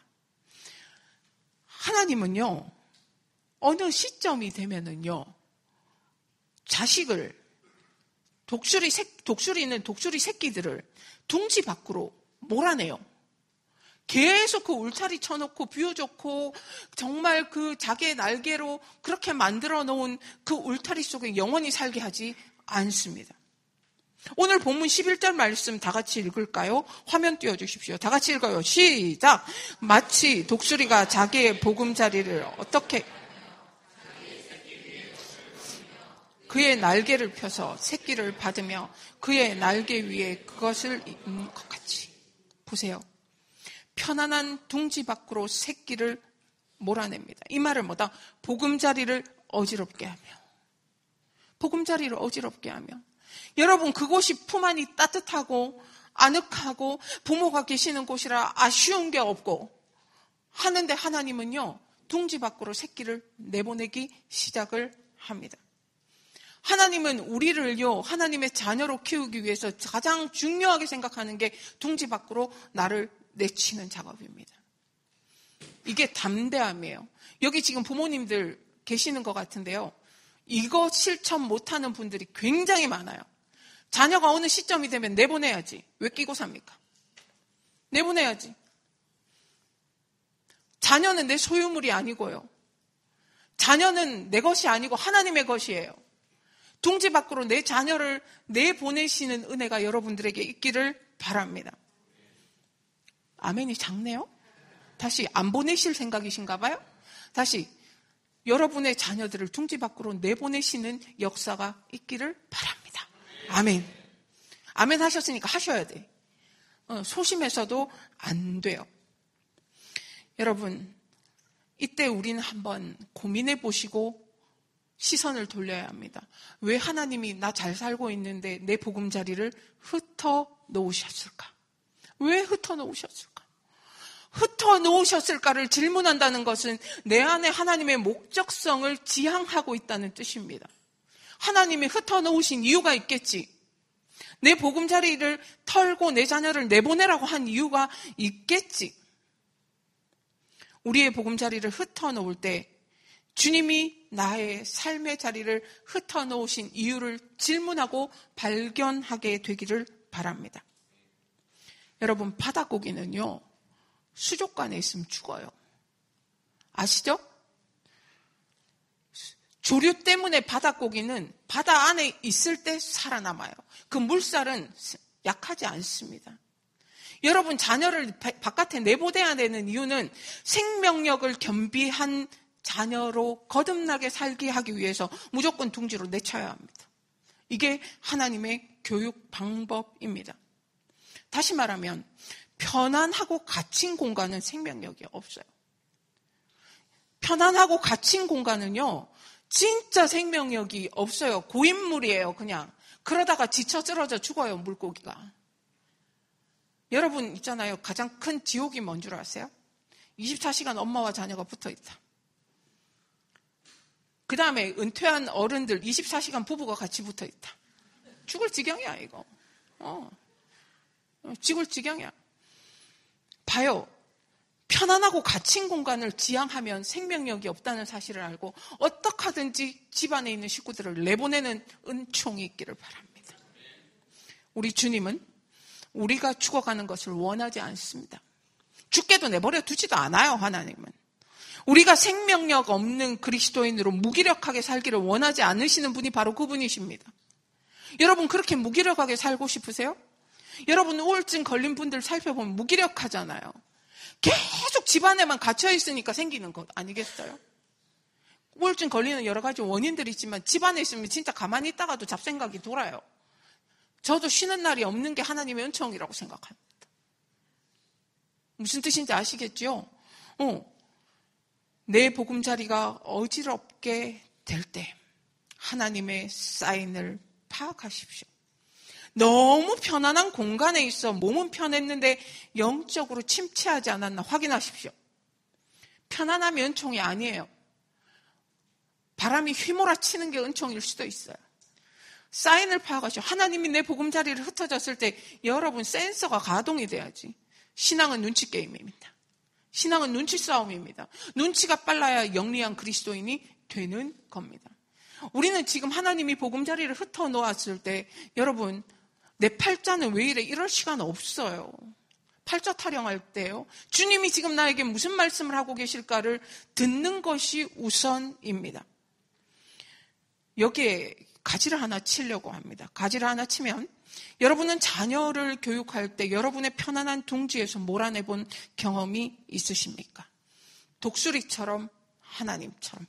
하나님은요, 어느 시점이 되면은요, 자식을, 독수리는 독수리 새끼들을 둥지 밖으로 몰아내요. 계속 그 울타리 쳐놓고 뷰 좋고 정말 그 자기의 날개로 그렇게 만들어 놓은 그 울타리 속에 영원히 살게 하지 않습니다. 오늘 본문 11절 말씀 다 같이 읽을까요? 화면 띄워주십시오. 다 같이 읽어요. 시작! 마치 독수리가 자기의 보금자리를 어떻게 그의 날개를 펴서 새끼를 받으며 그의 날개 위에 그것을 입는 것 같이. 보세요. 편안한 둥지 밖으로 새끼를 몰아냅니다. 이 말은 뭐다? 보금자리를 어지럽게 하며. 보금자리를 어지럽게 하며. 여러분, 그곳이 품 안이 따뜻하고 아늑하고 부모가 계시는 곳이라 아쉬운 게 없고 하는데 하나님은요, 둥지 밖으로 새끼를 내보내기 시작을 합니다. 하나님은 우리를요, 하나님의 자녀로 키우기 위해서 가장 중요하게 생각하는 게 둥지 밖으로 나를 내치는 작업입니다. 이게 담대함이에요. 여기 지금 부모님들 계시는 것 같은데요. 이거 실천 못하는 분들이 굉장히 많아요. 자녀가 어느 시점이 되면 내보내야지. 왜 끼고 삽니까? 내보내야지. 자녀는 내 소유물이 아니고요. 자녀는 내 것이 아니고 하나님의 것이에요. 둥지 밖으로 내 자녀를 내보내시는 은혜가 여러분들에게 있기를 바랍니다. 아멘이 작네요? 다시 안 보내실 생각이신가 봐요? 다시 여러분의 자녀들을 둥지 밖으로 내보내시는 역사가 있기를 바랍니다. 아멘. 아멘 하셨으니까 하셔야 돼. 소심해서도 안 돼요. 여러분, 이때 우리는 한번 고민해 보시고 시선을 돌려야 합니다. 왜 하나님이 나 잘 살고 있는데 내 보금자리를 흩어 놓으셨을까? 왜 흩어 놓으셨을까? 흩어 놓으셨을까를 질문한다는 것은 내 안에 하나님의 목적성을 지향하고 있다는 뜻입니다. 하나님이 흩어 놓으신 이유가 있겠지. 내 보금자리를 털고 내 자녀를 내보내라고 한 이유가 있겠지. 우리의 보금자리를 흩어 놓을 때 주님이 나의 삶의 자리를 흩어 놓으신 이유를 질문하고 발견하게 되기를 바랍니다. 여러분, 바다고기는요, 수족관에 있으면 죽어요. 아시죠? 조류 때문에 바닷고기는 바다 안에 있을 때 살아남아요. 그 물살은 약하지 않습니다. 여러분, 자녀를 바깥에 내보내야 되는 이유는 생명력을 겸비한 자녀로 거듭나게 살게 하기 위해서 무조건 둥지로 내쳐야 합니다. 이게 하나님의 교육 방법입니다. 다시 말하면 편안하고 갇힌 공간은 생명력이 없어요. 편안하고 갇힌 공간은요, 진짜 생명력이 없어요. 고인물이에요, 그냥. 그러다가 지쳐 쓰러져 죽어요, 물고기가. 여러분 있잖아요. 가장 큰 지옥이 뭔 줄 아세요? 24시간 엄마와 자녀가 붙어 있다. 그 다음에 은퇴한 어른들 24시간 부부가 같이 붙어 있다. 죽을 지경이야, 이거. 죽을 지경이야. 봐요. 편안하고 갇힌 공간을 지향하면 생명력이 없다는 사실을 알고 어떻게 하든지 집안에 있는 식구들을 내보내는 은총이 있기를 바랍니다. 우리 주님은 우리가 죽어가는 것을 원하지 않습니다. 죽게도 내버려 두지도 않아요, 하나님은. 우리가 생명력 없는 그리스도인으로 무기력하게 살기를 원하지 않으시는 분이 바로 그분이십니다. 여러분, 그렇게 무기력하게 살고 싶으세요? 여러분, 우울증 걸린 분들 살펴보면 무기력하잖아요. 계속 집안에만 갇혀 있으니까 생기는 것 아니겠어요? 우울증 걸리는 여러 가지 원인들이 있지만 집안에 있으면 진짜 가만히 있다가도 잡생각이 돌아요. 저도 쉬는 날이 없는 게 하나님의 은총이라고 생각합니다. 무슨 뜻인지 아시겠죠? 내 보금자리가 어지럽게 될 때 하나님의 사인을 파악하십시오. 너무 편안한 공간에 있어 몸은 편했는데 영적으로 침체하지 않았나 확인하십시오. 편안함이 은총이 아니에요. 바람이 휘몰아치는 게 은총일 수도 있어요. 사인을 파악하시오. 하나님이 내 보금자리를 흩어졌을 때 여러분 센서가 가동이 돼야지. 신앙은 눈치 게임입니다. 신앙은 눈치 싸움입니다. 눈치가 빨라야 영리한 그리스도인이 되는 겁니다. 우리는 지금 하나님이 보금자리를 흩어놓았을 때 여러분 내 팔자는 왜 이래? 이럴 시간 없어요. 팔자 타령할 때요. 주님이 지금 나에게 무슨 말씀을 하고 계실까를 듣는 것이 우선입니다. 여기에 가지를 하나 치려고 합니다. 가지를 하나 치면 여러분은 자녀를 교육할 때 여러분의 편안한 둥지에서 몰아내본 경험이 있으십니까? 독수리처럼 하나님처럼.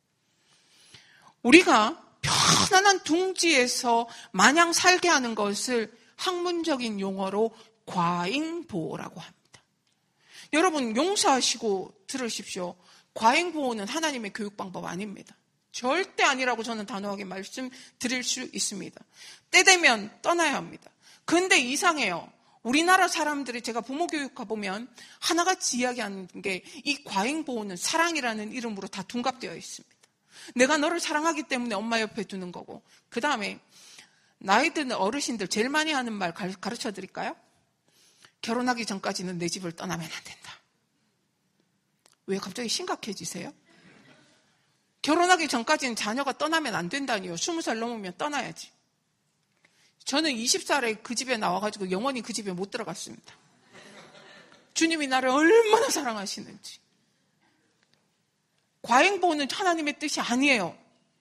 우리가 편안한 둥지에서 마냥 살게 하는 것을 학문적인 용어로 과잉보호라고 합니다. 여러분 용서하시고 들으십시오. 과잉보호는 하나님의 교육 방법 아닙니다. 절대 아니라고 저는 단호하게 말씀드릴 수 있습니다. 때 되면 떠나야 합니다. 근데 이상해요. 우리나라 사람들이 제가 부모 교육 가보면 하나같이 이야기하는 게 이 과잉보호는 사랑이라는 이름으로 다 둔갑되어 있습니다. 내가 너를 사랑하기 때문에 엄마 옆에 두는 거고, 그 다음에 나이 드는 어르신들 제일 많이 하는 말 가르쳐 드릴까요? 결혼하기 전까지는 내 집을 떠나면 안 된다. 왜 갑자기 심각해지세요? 결혼하기 전까지는 자녀가 떠나면 안 된다니요. 20살 넘으면 떠나야지. 저는 20살에 그 집에 나와가지고 영원히 그 집에 못 들어갔습니다. 주님이 나를 얼마나 사랑하시는지. 과잉보호는 하나님의 뜻이 아니에요.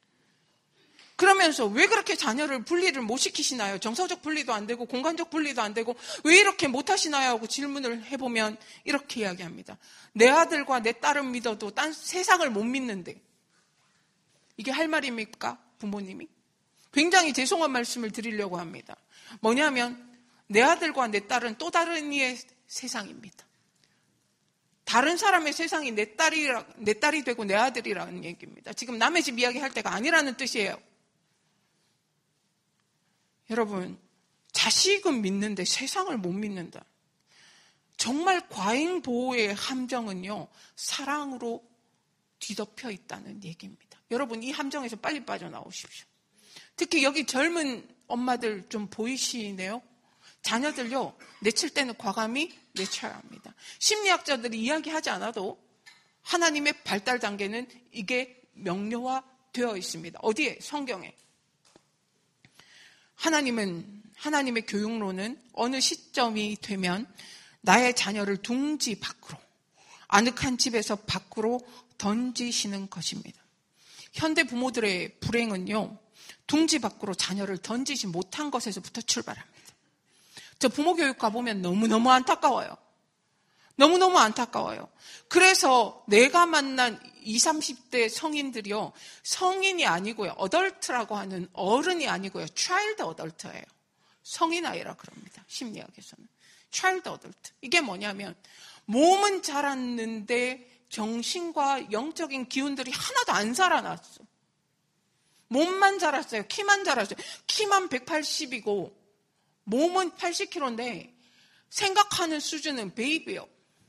그러면서 왜 그렇게 자녀를 분리를 못 시키시나요? 정서적 분리도 안 되고 공간적 분리도 안 되고 왜 이렇게 못 하시나요? 하고 질문을 해보면 이렇게 이야기합니다. 내 아들과 내 딸은 믿어도 딴 세상을 못 믿는데. 이게 할 말입니까? 부모님이? 굉장히 죄송한 말씀을 드리려고 합니다. 뭐냐면 내 아들과 내 딸은 또 다른 이의 세상입니다. 다른 사람의 세상이 내 딸이 되고 내 아들이라는 얘기입니다. 지금 남의 집 이야기할 때가 아니라는 뜻이에요. 여러분, 자식은 믿는데 세상을 못 믿는다. 정말 과잉 보호의 함정은요, 사랑으로 뒤덮여 있다는 얘기입니다. 여러분, 이 함정에서 빨리 빠져나오십시오. 특히 여기 젊은 엄마들 좀 보이시네요. 자녀들요, 내칠 때는 과감히 내쳐야 합니다. 심리학자들이 이야기하지 않아도 하나님의 발달 단계는 이게 명료화되어 있습니다. 어디에? 성경에. 하나님의 교육로는 어느 시점이 되면 나의 자녀를 둥지 밖으로, 아늑한 집에서 밖으로 던지시는 것입니다. 현대 부모들의 불행은요, 둥지 밖으로 자녀를 던지지 못한 것에서부터 출발합니다. 저 부모 교육 가보면 너무너무 안타까워요. 너무너무 안타까워요. 그래서 내가 만난 20, 30대 성인들이요, 성인이 아니고요, 어덜트라고 하는 어른이 아니고요, 차일드 어덜트예요. 성인 아이라 그럽니다. 심리학에서는. 차일드 어덜트. 이게 뭐냐면 몸은 자랐는데 정신과 영적인 기운들이 하나도 안 자라났어. 몸만 자랐어요. 키만 자랐어요. 키만 180이고 몸은 80kg인데 생각하는 수준은 베이비요.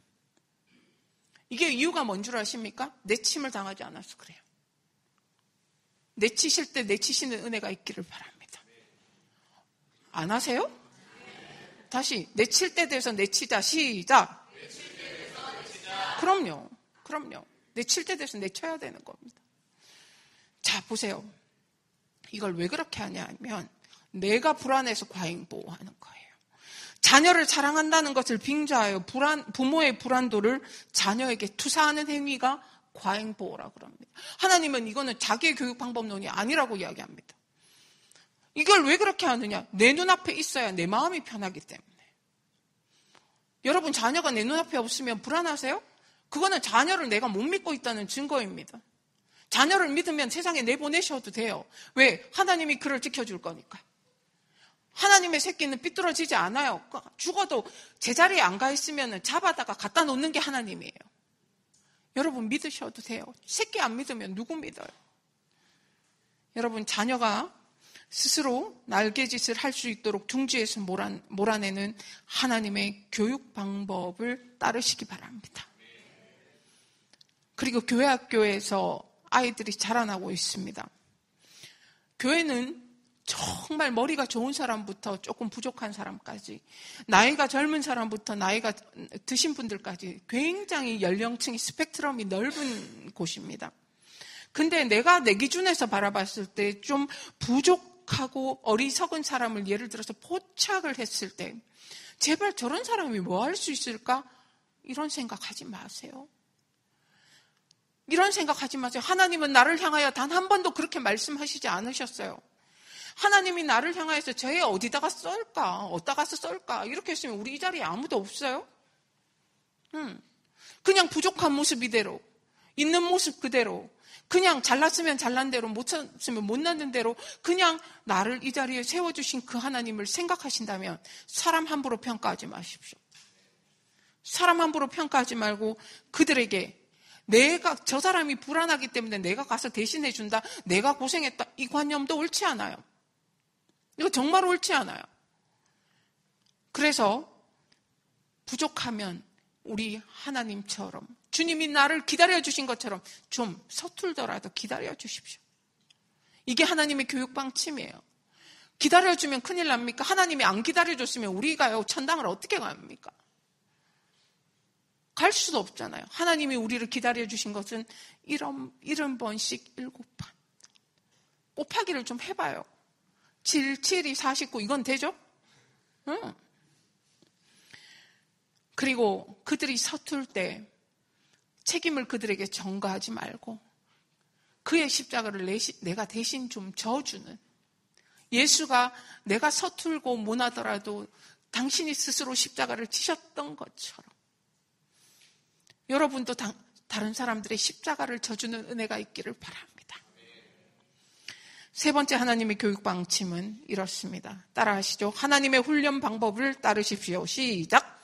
이게 이유가 뭔 줄 아십니까? 내침을 당하지 않아서 그래요. 내치실 때 내치시는 은혜가 있기를 바랍니다. 안 하세요? 다시 내칠 때 돼서 내치자. 시작. 그럼요. 내칠 때 돼서 내쳐야 되는 겁니다. 자, 보세요. 이걸 왜 그렇게 하냐면 내가 불안해서 과잉보호하는 거예요. 자녀를 사랑한다는 것을 빙자하여 부모의 불안도를 자녀에게 투사하는 행위가 과잉보호라고 합니다. 하나님은 이거는 자기의 교육 방법론이 아니라고 이야기합니다. 이걸 왜 그렇게 하느냐? 내 눈앞에 있어야 내 마음이 편하기 때문에. 여러분, 자녀가 내 눈앞에 없으면 불안하세요? 그거는 자녀를 내가 못 믿고 있다는 증거입니다. 자녀를 믿으면 세상에 내보내셔도 돼요. 왜? 하나님이 그를 지켜줄 거니까. 하나님의 새끼는 삐뚤어지지 않아요. 죽어도 제자리에 안 가 있으면 잡아다가 갖다 놓는 게 하나님이에요. 여러분 믿으셔도 돼요. 새끼 안 믿으면 누구 믿어요? 여러분, 자녀가 스스로 날개짓을 할 수 있도록 둥지에서 몰아내는 하나님의 교육 방법을 따르시기 바랍니다. 그리고 교회 학교에서 아이들이 자라나고 있습니다. 교회는 정말 머리가 좋은 사람부터 조금 부족한 사람까지, 나이가 젊은 사람부터 나이가 드신 분들까지 굉장히 연령층이 스펙트럼이 넓은 곳입니다. 근데 내가 내 기준에서 바라봤을 때 좀 부족하고 어리석은 사람을 예를 들어서 포착을 했을 때 제발 저런 사람이 뭐 할 수 있을까? 이런 생각하지 마세요. 이런 생각하지 마세요. 하나님은 나를 향하여 단 한 번도 그렇게 말씀하시지 않으셨어요. 하나님이 나를 향하여서 쟤 어디다가 쏠까? 어디다 가서 쏠까? 이렇게 했으면 우리 이 자리에 아무도 없어요. 그냥 부족한 모습 이대로, 있는 모습 그대로, 그냥 잘났으면 잘난 대로, 못났으면 못났는 대로 그냥 나를 이 자리에 세워주신 그 하나님을 생각하신다면 사람 함부로 평가하지 마십시오. 사람 함부로 평가하지 말고 그들에게 저 사람이 불안하기 때문에 내가 가서 대신해 준다, 내가 고생했다, 이 관념도 옳지 않아요. 이거 정말 옳지 않아요. 그래서 부족하면 우리 하나님처럼 주님이 나를 기다려주신 것처럼 좀 서툴더라도 기다려주십시오. 이게 하나님의 교육 방침이에요. 기다려주면 큰일 납니까? 하나님이 안 기다려줬으면 우리가요 천당을 어떻게 갑니까? 갈 수도 없잖아요. 하나님이 우리를 기다려주신 것은 70번씩 7번. 곱하기를 좀 해봐요. 7, 7이 49 이건 되죠? 응. 그리고 그들이 서툴 때 책임을 그들에게 전가하지 말고 그의 십자가를 내가 대신 좀 져주는, 예수가 내가 서툴고 못하더라도 당신이 스스로 십자가를 지셨던 것처럼 여러분도 다른 사람들의 십자가를 져주는 은혜가 있기를 바랍니다. 세 번째 하나님의 교육 방침은 이렇습니다. 따라하시죠. 하나님의 훈련 방법을 따르십시오. 시작.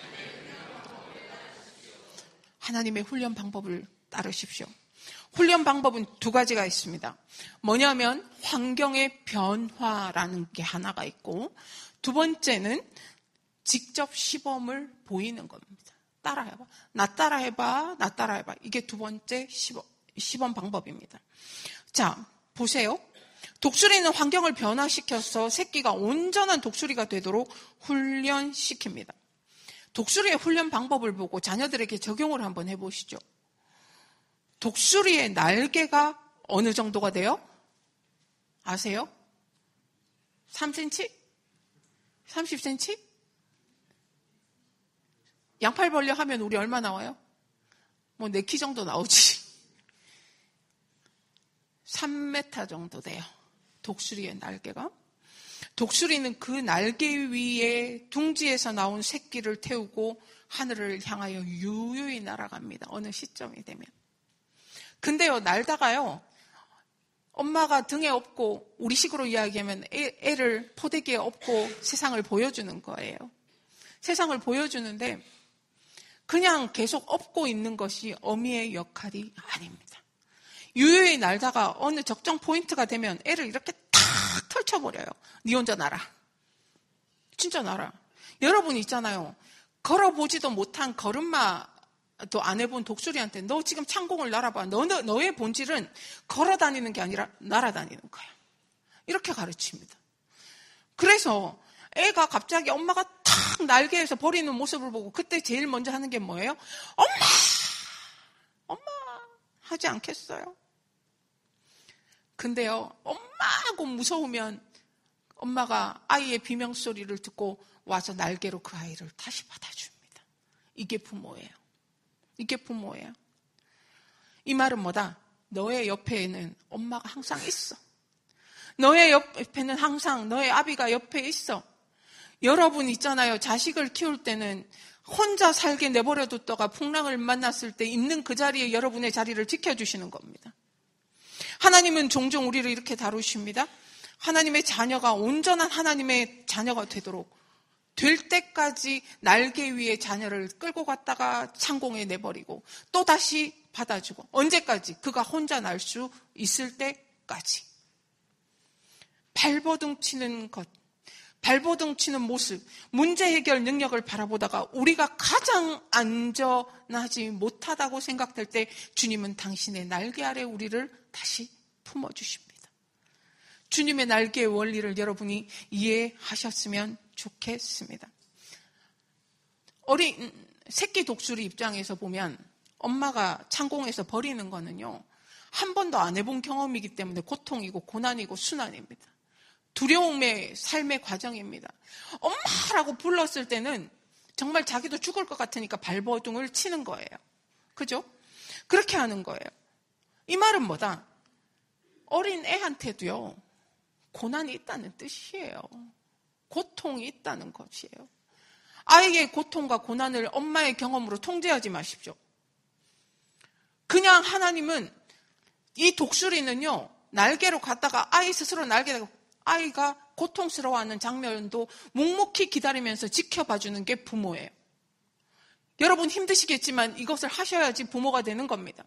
하나님의 훈련 방법을 따르십시오. 훈련 방법은 두 가지가 있습니다. 뭐냐면 환경의 변화라는 게 하나가 있고, 두 번째는 직접 시범을 보이는 겁니다. 따라해봐. 나 따라해봐. 나 따라해봐. 이게 두 번째 시범 방법입니다. 자, 보세요. 독수리는 환경을 변화시켜서 새끼가 온전한 독수리가 되도록 훈련시킵니다. 독수리의 훈련 방법을 보고 자녀들에게 적용을 한번 해보시죠. 독수리의 날개가 어느 정도가 돼요? 아세요? 3cm? 30cm? 양팔 벌려 하면 우리 얼마 나와요? 뭐 내 키 정도 나오지. 3m 정도 돼요. 독수리의 날개가. 독수리는 그 날개 위에 둥지에서 나온 새끼를 태우고 하늘을 향하여 유유히 날아갑니다. 어느 시점이 되면. 근데요, 날다가요, 엄마가 등에 업고, 우리식으로 이야기하면 애를 포대기에 업고 세상을 보여주는 거예요. 세상을 보여주는데 그냥 계속 업고 있는 것이 어미의 역할이 아닙니다. 유유히 날다가 어느 적정 포인트가 되면 애를 이렇게 탁 펼쳐버려요. 니 혼자 날아. 진짜 날아. 여러분 있잖아요. 걸어보지도 못한 걸음마도 안 해본 독수리한테 너 지금 창공을 날아봐. 너의 본질은 걸어다니는 게 아니라 날아다니는 거야. 이렇게 가르칩니다. 그래서 애가 갑자기 엄마가 탁 날개에서 버리는 모습을 보고 그때 제일 먼저 하는 게 뭐예요? 엄마 하지 않겠어요? 근데요, 엄마하고 무서우면 엄마가 아이의 비명소리를 듣고 와서 날개로 그 아이를 다시 받아줍니다. 이게 부모예요. 이게 부모예요. 이 말은 뭐다? 너의 옆에는 엄마가 항상 있어. 너의 옆에는 항상 너의 아비가 옆에 있어. 여러분 있잖아요. 자식을 키울 때는 혼자 살게 내버려뒀다가 풍랑을 만났을 때 있는 그 자리에 여러분의 자리를 지켜주시는 겁니다. 하나님은 종종 우리를 이렇게 다루십니다. 하나님의 자녀가 온전한 하나님의 자녀가 되도록 될 때까지 날개 위에 자녀를 끌고 갔다가 창공에 내버리고 또 다시 받아주고, 언제까지? 그가 혼자 날 수 있을 때까지. 발버둥 치는 것, 발버둥 치는 모습, 문제 해결 능력을 바라보다가 우리가 가장 안전하지 못하다고 생각될 때 주님은 당신의 날개 아래 우리를 다시 품어주십니다. 주님의 날개의 원리를 여러분이 이해하셨으면 좋겠습니다. 어린 새끼 독수리 입장에서 보면 엄마가 창공에서 버리는 거는요, 한 번도 안 해본 경험이기 때문에 고통이고 고난이고 순환입니다. 두려움의 삶의 과정입니다. 엄마라고 불렀을 때는 정말 자기도 죽을 것 같으니까 발버둥을 치는 거예요. 그죠? 그렇게 하는 거예요. 이 말은 뭐다? 어린 애한테도요, 고난이 있다는 뜻이에요. 고통이 있다는 것이에요. 아이의 고통과 고난을 엄마의 경험으로 통제하지 마십시오. 그냥 하나님은 이 독수리는요, 날개로 갔다가 아이 스스로 날개로 아이가 고통스러워하는 장면도 묵묵히 기다리면서 지켜봐주는 게 부모예요. 여러분 힘드시겠지만 이것을 하셔야지 부모가 되는 겁니다.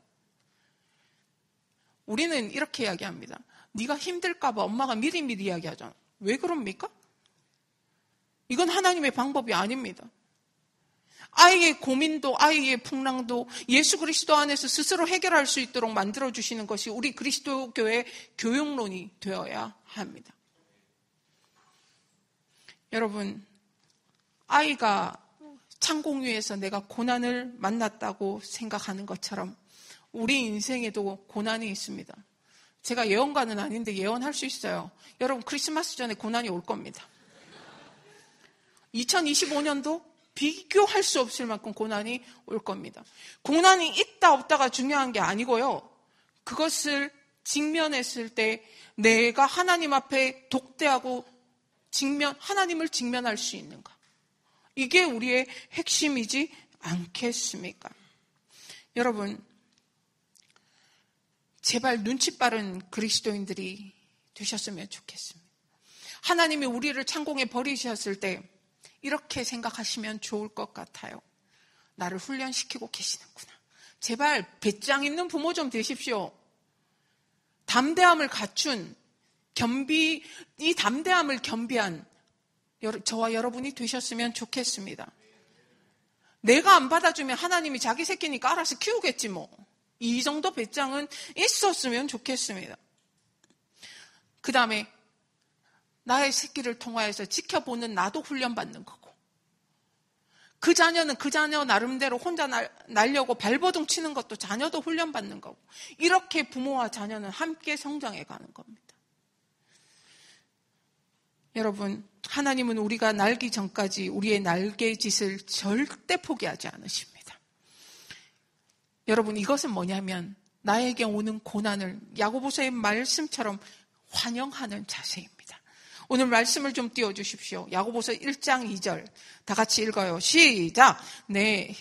우리는 이렇게 이야기합니다. 네가 힘들까 봐 엄마가 미리미리 이야기하잖아. 왜 그럽니까? 이건 하나님의 방법이 아닙니다. 아이의 고민도 아이의 풍랑도 예수 그리스도 안에서 스스로 해결할 수 있도록 만들어주시는 것이 우리 그리스도교의 교육론이 되어야 합니다. 여러분, 아이가 창공 위에서 내가 고난을 만났다고 생각하는 것처럼 우리 인생에도 고난이 있습니다. 제가 예언가는 아닌데 예언할 수 있어요. 여러분, 크리스마스 전에 고난이 올 겁니다. 2025년도 비교할 수 없을 만큼 고난이 올 겁니다. 고난이 있다 없다가 중요한 게 아니고요. 그것을 직면했을 때 내가 하나님 앞에 독대하고 하나님을 직면할 수 있는가. 이게 우리의 핵심이지 않겠습니까? 여러분, 제발 눈치 빠른 그리스도인들이 되셨으면 좋겠습니다. 하나님이 우리를 창공에 버리셨을 때 이렇게 생각하시면 좋을 것 같아요. 나를 훈련시키고 계시는구나. 제발 배짱 있는 부모 좀 되십시오. 담대함을 갖춘 이 담대함을 겸비한 저와 여러분이 되셨으면 좋겠습니다. 내가 안 받아주면 하나님이 자기 새끼니까 알아서 키우겠지 뭐. 이 정도 배짱은 있었으면 좋겠습니다. 그 다음에 나의 새끼를 통하여서 지켜보는 나도 훈련받는 거고, 그 자녀는 그 자녀 나름대로 혼자 날려고 발버둥 치는 것도 자녀도 훈련받는 거고, 이렇게 부모와 자녀는 함께 성장해 가는 겁니다. 여러분, 하나님은 우리가 날기 전까지 우리의 날개짓을 절대 포기하지 않으십니다. 여러분, 이것은 뭐냐면 나에게 오는 고난을 야고보서의 말씀처럼 환영하는 자세입니다. 오늘 말씀을 좀 띄워주십시오. 야고보서 1장 2절 다 같이 읽어요. 시작. 네.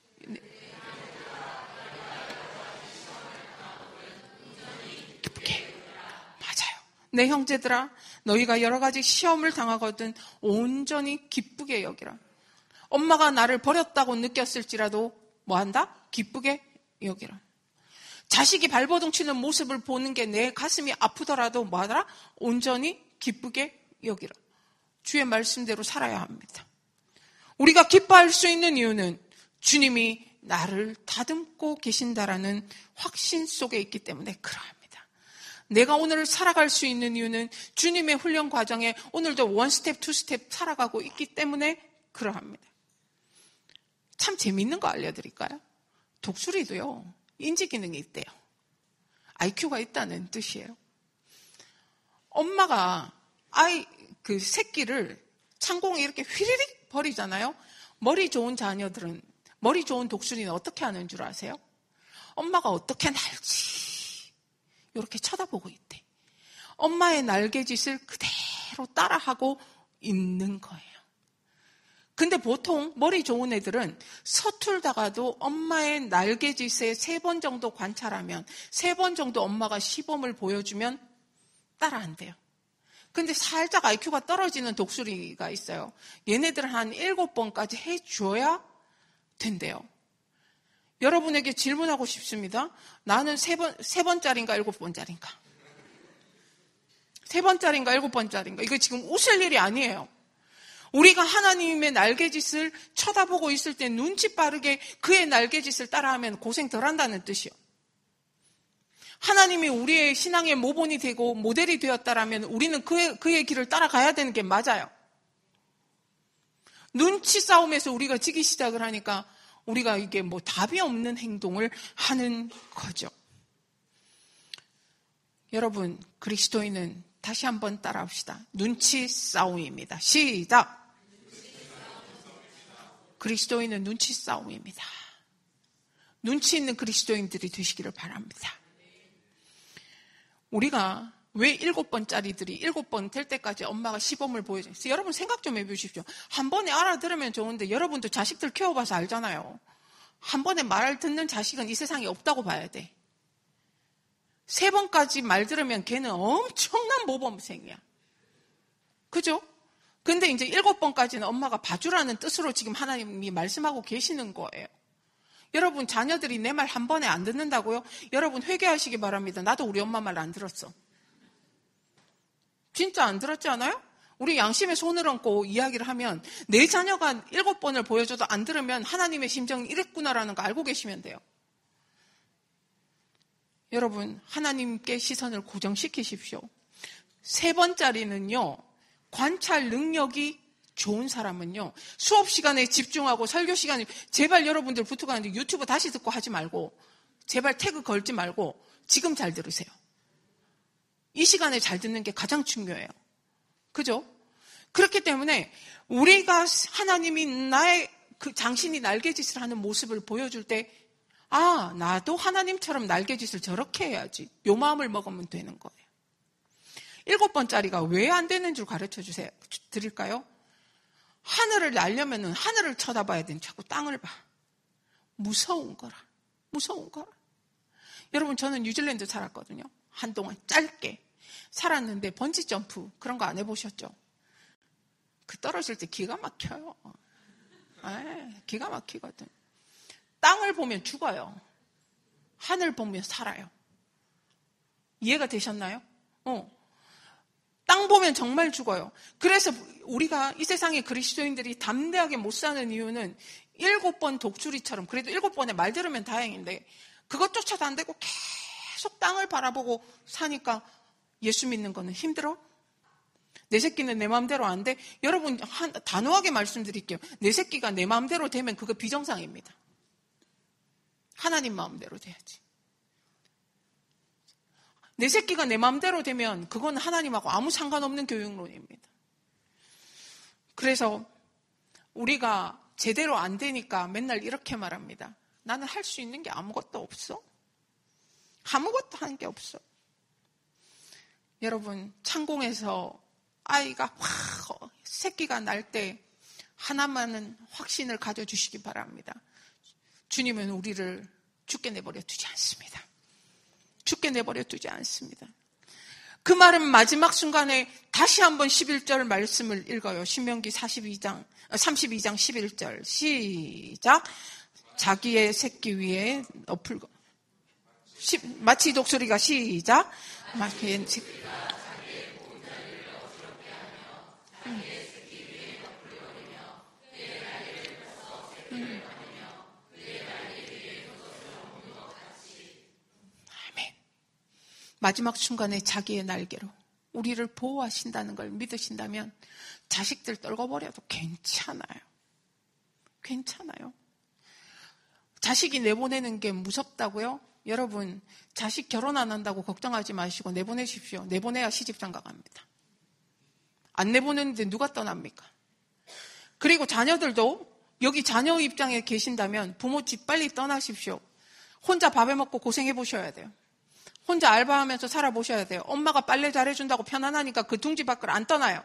기쁘게. 맞아요. 내 형제들아, 너희가 여러 가지 시험을 당하거든 온전히 기쁘게 여기라. 엄마가 나를 버렸다고 느꼈을지라도 뭐한다? 기쁘게 여기라. 자식이 발버둥 치는 모습을 보는 게 내 가슴이 아프더라도 뭐하더라? 온전히 기쁘게 여기라. 주의 말씀대로 살아야 합니다. 우리가 기뻐할 수 있는 이유는 주님이 나를 다듬고 계신다라는 확신 속에 있기 때문에 그러합니다. 내가 오늘 살아갈 수 있는 이유는 주님의 훈련 과정에 오늘도 원 스텝, 투 스텝 살아가고 있기 때문에 그러합니다. 참 재미있는 거 알려드릴까요? 독수리도요, 인지 기능이 있대요. IQ가 있다는 뜻이에요. 엄마가 그 새끼를 창공에 이렇게 휘리릭 버리잖아요. 머리 좋은 자녀들은, 머리 좋은 독수리는 어떻게 하는 줄 아세요? 엄마가 어떻게 날지 이렇게 쳐다보고 있대. 엄마의 날개짓을 그대로 따라하고 있는 거예요. 근데 보통 머리 좋은 애들은 서툴다가도 엄마의 날개짓에 3번 정도 관찰하면, 3번 정도 엄마가 시범을 보여주면 따라한대요. 근데 살짝 IQ가 떨어지는 독수리가 있어요. 얘네들은 한 7번까지 해줘야 된대요. 여러분에게 질문하고 싶습니다. 나는 3번짜리인가 7번짜리인가? 3번짜리인가 7번짜리인가? 이거 지금 웃을 일이 아니에요. 우리가 하나님의 날개짓을 쳐다보고 있을 때 눈치 빠르게 그의 날개짓을 따라하면 고생 덜 한다는 뜻이요. 하나님이 우리의 신앙의 모본이 되고 모델이 되었다라면 우리는 그의 길을 따라가야 되는 게 맞아요. 눈치 싸움에서 우리가 지기 시작을 하니까 우리가 이게 뭐 답이 없는 행동을 하는 거죠. 여러분, 그리스도인은 다시 한번 따라합시다. 눈치 싸움입니다. 시작. 그리스도인은 눈치 싸움입니다. 눈치 있는 그리스도인들이 되시기를 바랍니다. 우리가 왜 7번짜리들이 7번 될 때까지 엄마가 시범을 보여줘요? 여러분 생각 좀 해보십시오. 한 번에 알아들으면 좋은데 여러분도 자식들 키워봐서 알잖아요. 한 번에 말을 듣는 자식은 이 세상에 없다고 봐야 돼. 3번까지 말 들으면 걔는 엄청난 모범생이야. 그죠? 근데 이제 7번까지는 엄마가 봐주라는 뜻으로 지금 하나님이 말씀하고 계시는 거예요. 여러분 자녀들이 내 말 한 번에 안 듣는다고요? 여러분 회개하시기 바랍니다. 나도 우리 엄마 말 안 들었어. 진짜 안 들었지 않아요? 우리 양심에 손을 얹고 이야기를 하면 내 자녀가 7번을 보여줘도 안 들으면 하나님의 심정이 이랬구나라는 거 알고 계시면 돼요. 여러분 하나님께 시선을 고정시키십시오. 3번짜리는요. 관찰 능력이 좋은 사람은요. 수업 시간에 집중하고 설교 시간에 제발 여러분들 붙어가는데 유튜브 다시 듣고 하지 말고 제발 태그 걸지 말고 지금 잘 들으세요. 이 시간에 잘 듣는 게 가장 중요해요. 그죠? 그렇기 때문에 우리가 하나님이 나의 그 장신이 날개짓을 하는 모습을 보여줄 때 아, 나도 하나님처럼 날개짓을 저렇게 해야지. 요 마음을 먹으면 되는 거예요. 7번짜리가 왜 안 되는 줄 가르쳐 주세요. 드릴까요? 하늘을 날려면은 하늘을 쳐다봐야 되는 자꾸 땅을 봐. 무서운 거라. 무서운 거라. 여러분 저는 뉴질랜드 살았거든요. 한동안 짧게 살았는데 번지 점프 그런 거 안 해보셨죠? 그 떨어질 때 기가 막혀요. 기가 막히거든. 땅을 보면 죽어요. 하늘 보면 살아요. 이해가 되셨나요? 땅 보면 정말 죽어요. 그래서 우리가 이 세상의 그리스도인들이 담대하게 못 사는 이유는 7번 독수리처럼 그래도 7번에 말 들으면 다행인데 그것 쫓아도 안 되고 계속 땅을 바라보고 사니까 예수 믿는 거는 힘들어? 내 새끼는 내 마음대로 안 돼? 여러분 단호하게 말씀드릴게요. 내 새끼가 내 마음대로 되면 그거 비정상입니다. 하나님 마음대로 돼야지. 내 새끼가 내 마음대로 되면 그건 하나님하고 아무 상관없는 교육론입니다. 그래서 우리가 제대로 안 되니까 맨날 이렇게 말합니다. 나는 할 수 있는 게 아무것도 없어. 아무것도 하는 게 없어. 여러분 창공에서 아이가 확 새끼가 날 때 하나만은 확신을 가져주시기 바랍니다. 주님은 우리를 죽게 내버려 두지 않습니다. 죽게 내버려 두지 않습니다. 그 말은 마지막 순간에 다시 한번 11절 말씀을 읽어요. 신명기 32장 11절 시작. 자기의 새끼 위에 엎을 마치 독수리가 시작. 마지막 순간에 자기의 날개로 우리를 보호하신다는 걸 믿으신다면 자식들 떨궈버려도 괜찮아요. 괜찮아요. 자식이 내보내는 게 무섭다고요? 여러분 자식 결혼 안 한다고 걱정하지 마시고 내보내십시오. 내보내야 시집장가 갑니다. 안 내보내는데 누가 떠납니까? 그리고 자녀들도 여기 자녀 입장에 계신다면 부모 집 빨리 떠나십시오. 혼자 밥해 먹고 고생해 보셔야 돼요. 혼자 알바하면서 살아보셔야 돼요. 엄마가 빨래 잘해준다고 편안하니까 그 둥지 밖을 안 떠나요.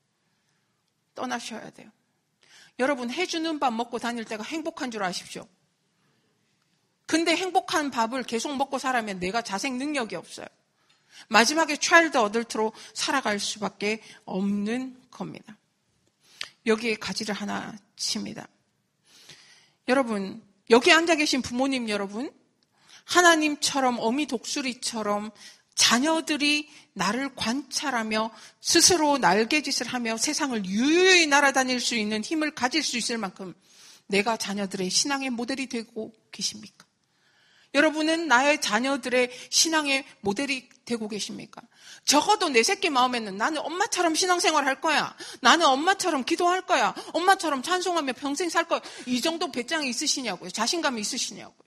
떠나셔야 돼요. 여러분 해주는 밥 먹고 다닐 때가 행복한 줄 아십시오. 근데 행복한 밥을 계속 먹고 살아면 내가 자생 능력이 없어요. 마지막에 차일드 어덜트로 살아갈 수밖에 없는 겁니다. 여기에 가지를 하나 칩니다. 여러분 여기 앉아 계신 부모님 여러분 하나님처럼 어미 독수리처럼 자녀들이 나를 관찰하며 스스로 날개짓을 하며 세상을 유유히 날아다닐 수 있는 힘을 가질 수 있을 만큼 내가 자녀들의 신앙의 모델이 되고 계십니까? 여러분은 나의 자녀들의 신앙의 모델이 되고 계십니까? 적어도 내 새끼 마음에는 나는 엄마처럼 신앙생활 할 거야. 나는 엄마처럼 기도할 거야. 엄마처럼 찬송하며 평생 살 거야. 이 정도 배짱이 있으시냐고요? 자신감이 있으시냐고요?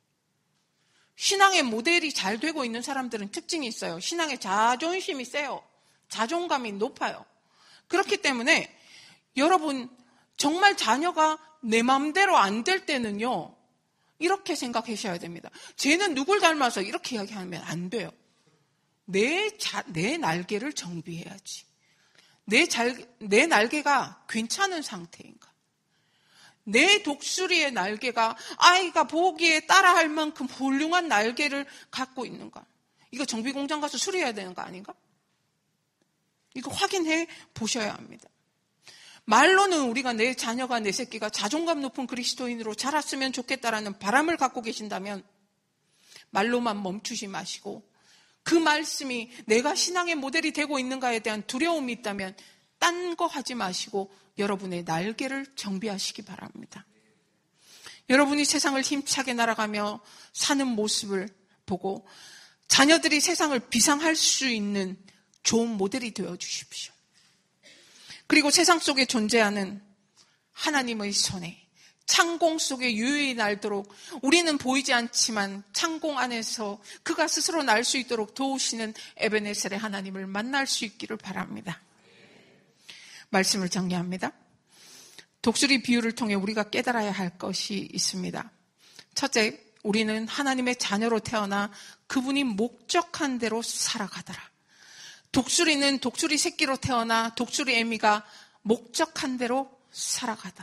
신앙의 모델이 잘 되고 있는 사람들은 특징이 있어요. 신앙의 자존심이 세요. 자존감이 높아요. 그렇기 때문에 여러분 정말 자녀가 내 마음대로 안 될 때는요, 이렇게 생각하셔야 됩니다. 쟤는 누굴 닮아서 이렇게 이야기하면 안 돼요. 내 날개를 정비해야지. 내 날개가 괜찮은 상태인가? 내 독수리의 날개가 아이가 보기에 따라할 만큼 훌륭한 날개를 갖고 있는가? 이거 정비공장 가서 수리해야 되는 거 아닌가? 이거 확인해 보셔야 합니다. 말로는 우리가 내 자녀가, 내 새끼가 자존감 높은 그리스도인으로 자랐으면 좋겠다라는 바람을 갖고 계신다면 말로만 멈추지 마시고 그 말씀이 내가 신앙의 모델이 되고 있는가에 대한 두려움이 있다면 딴 거 하지 마시고 여러분의 날개를 정비하시기 바랍니다. 여러분이 세상을 힘차게 날아가며 사는 모습을 보고 자녀들이 세상을 비상할 수 있는 좋은 모델이 되어 주십시오. 그리고 세상 속에 존재하는 하나님의 손에 창공 속에 유유히 날도록 우리는 보이지 않지만 창공 안에서 그가 스스로 날 수 있도록 도우시는 에베네셀의 하나님을 만날 수 있기를 바랍니다. 말씀을 정리합니다. 독수리 비유를 통해 우리가 깨달아야 할 것이 있습니다. 첫째, 우리는 하나님의 자녀로 태어나 그분이 목적한 대로 살아가더라. 독수리는 독수리 새끼로 태어나 독수리 애미가 목적한 대로 살아가더라.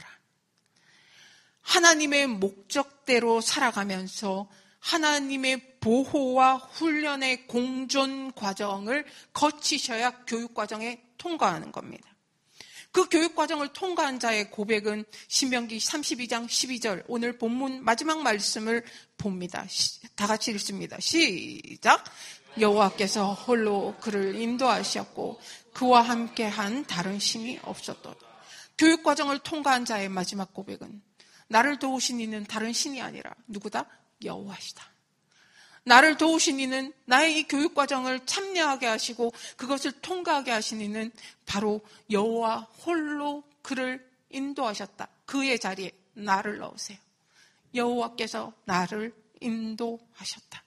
하나님의 목적대로 살아가면서 하나님의 보호와 훈련의 공존 과정을 거치셔야 교육 과정에 통과하는 겁니다. 그 교육 과정을 통과한 자의 고백은 신명기 32장 12절 오늘 본문 마지막 말씀을 봅니다. 다 같이 읽습니다. 시작. 여호와께서 홀로 그를 인도하셨고 그와 함께한 다른 신이 없었도다. 교육 과정을 통과한 자의 마지막 고백은 나를 도우신 이는 다른 신이 아니라 누구다? 여호와시다. 나를 도우신 이는 나의 이 교육 과정을 참여하게 하시고 그것을 통과하게 하신 이는 바로 여호와 홀로 그를 인도하셨다. 그의 자리에 나를 넣으세요. 여호와께서 나를 인도하셨다.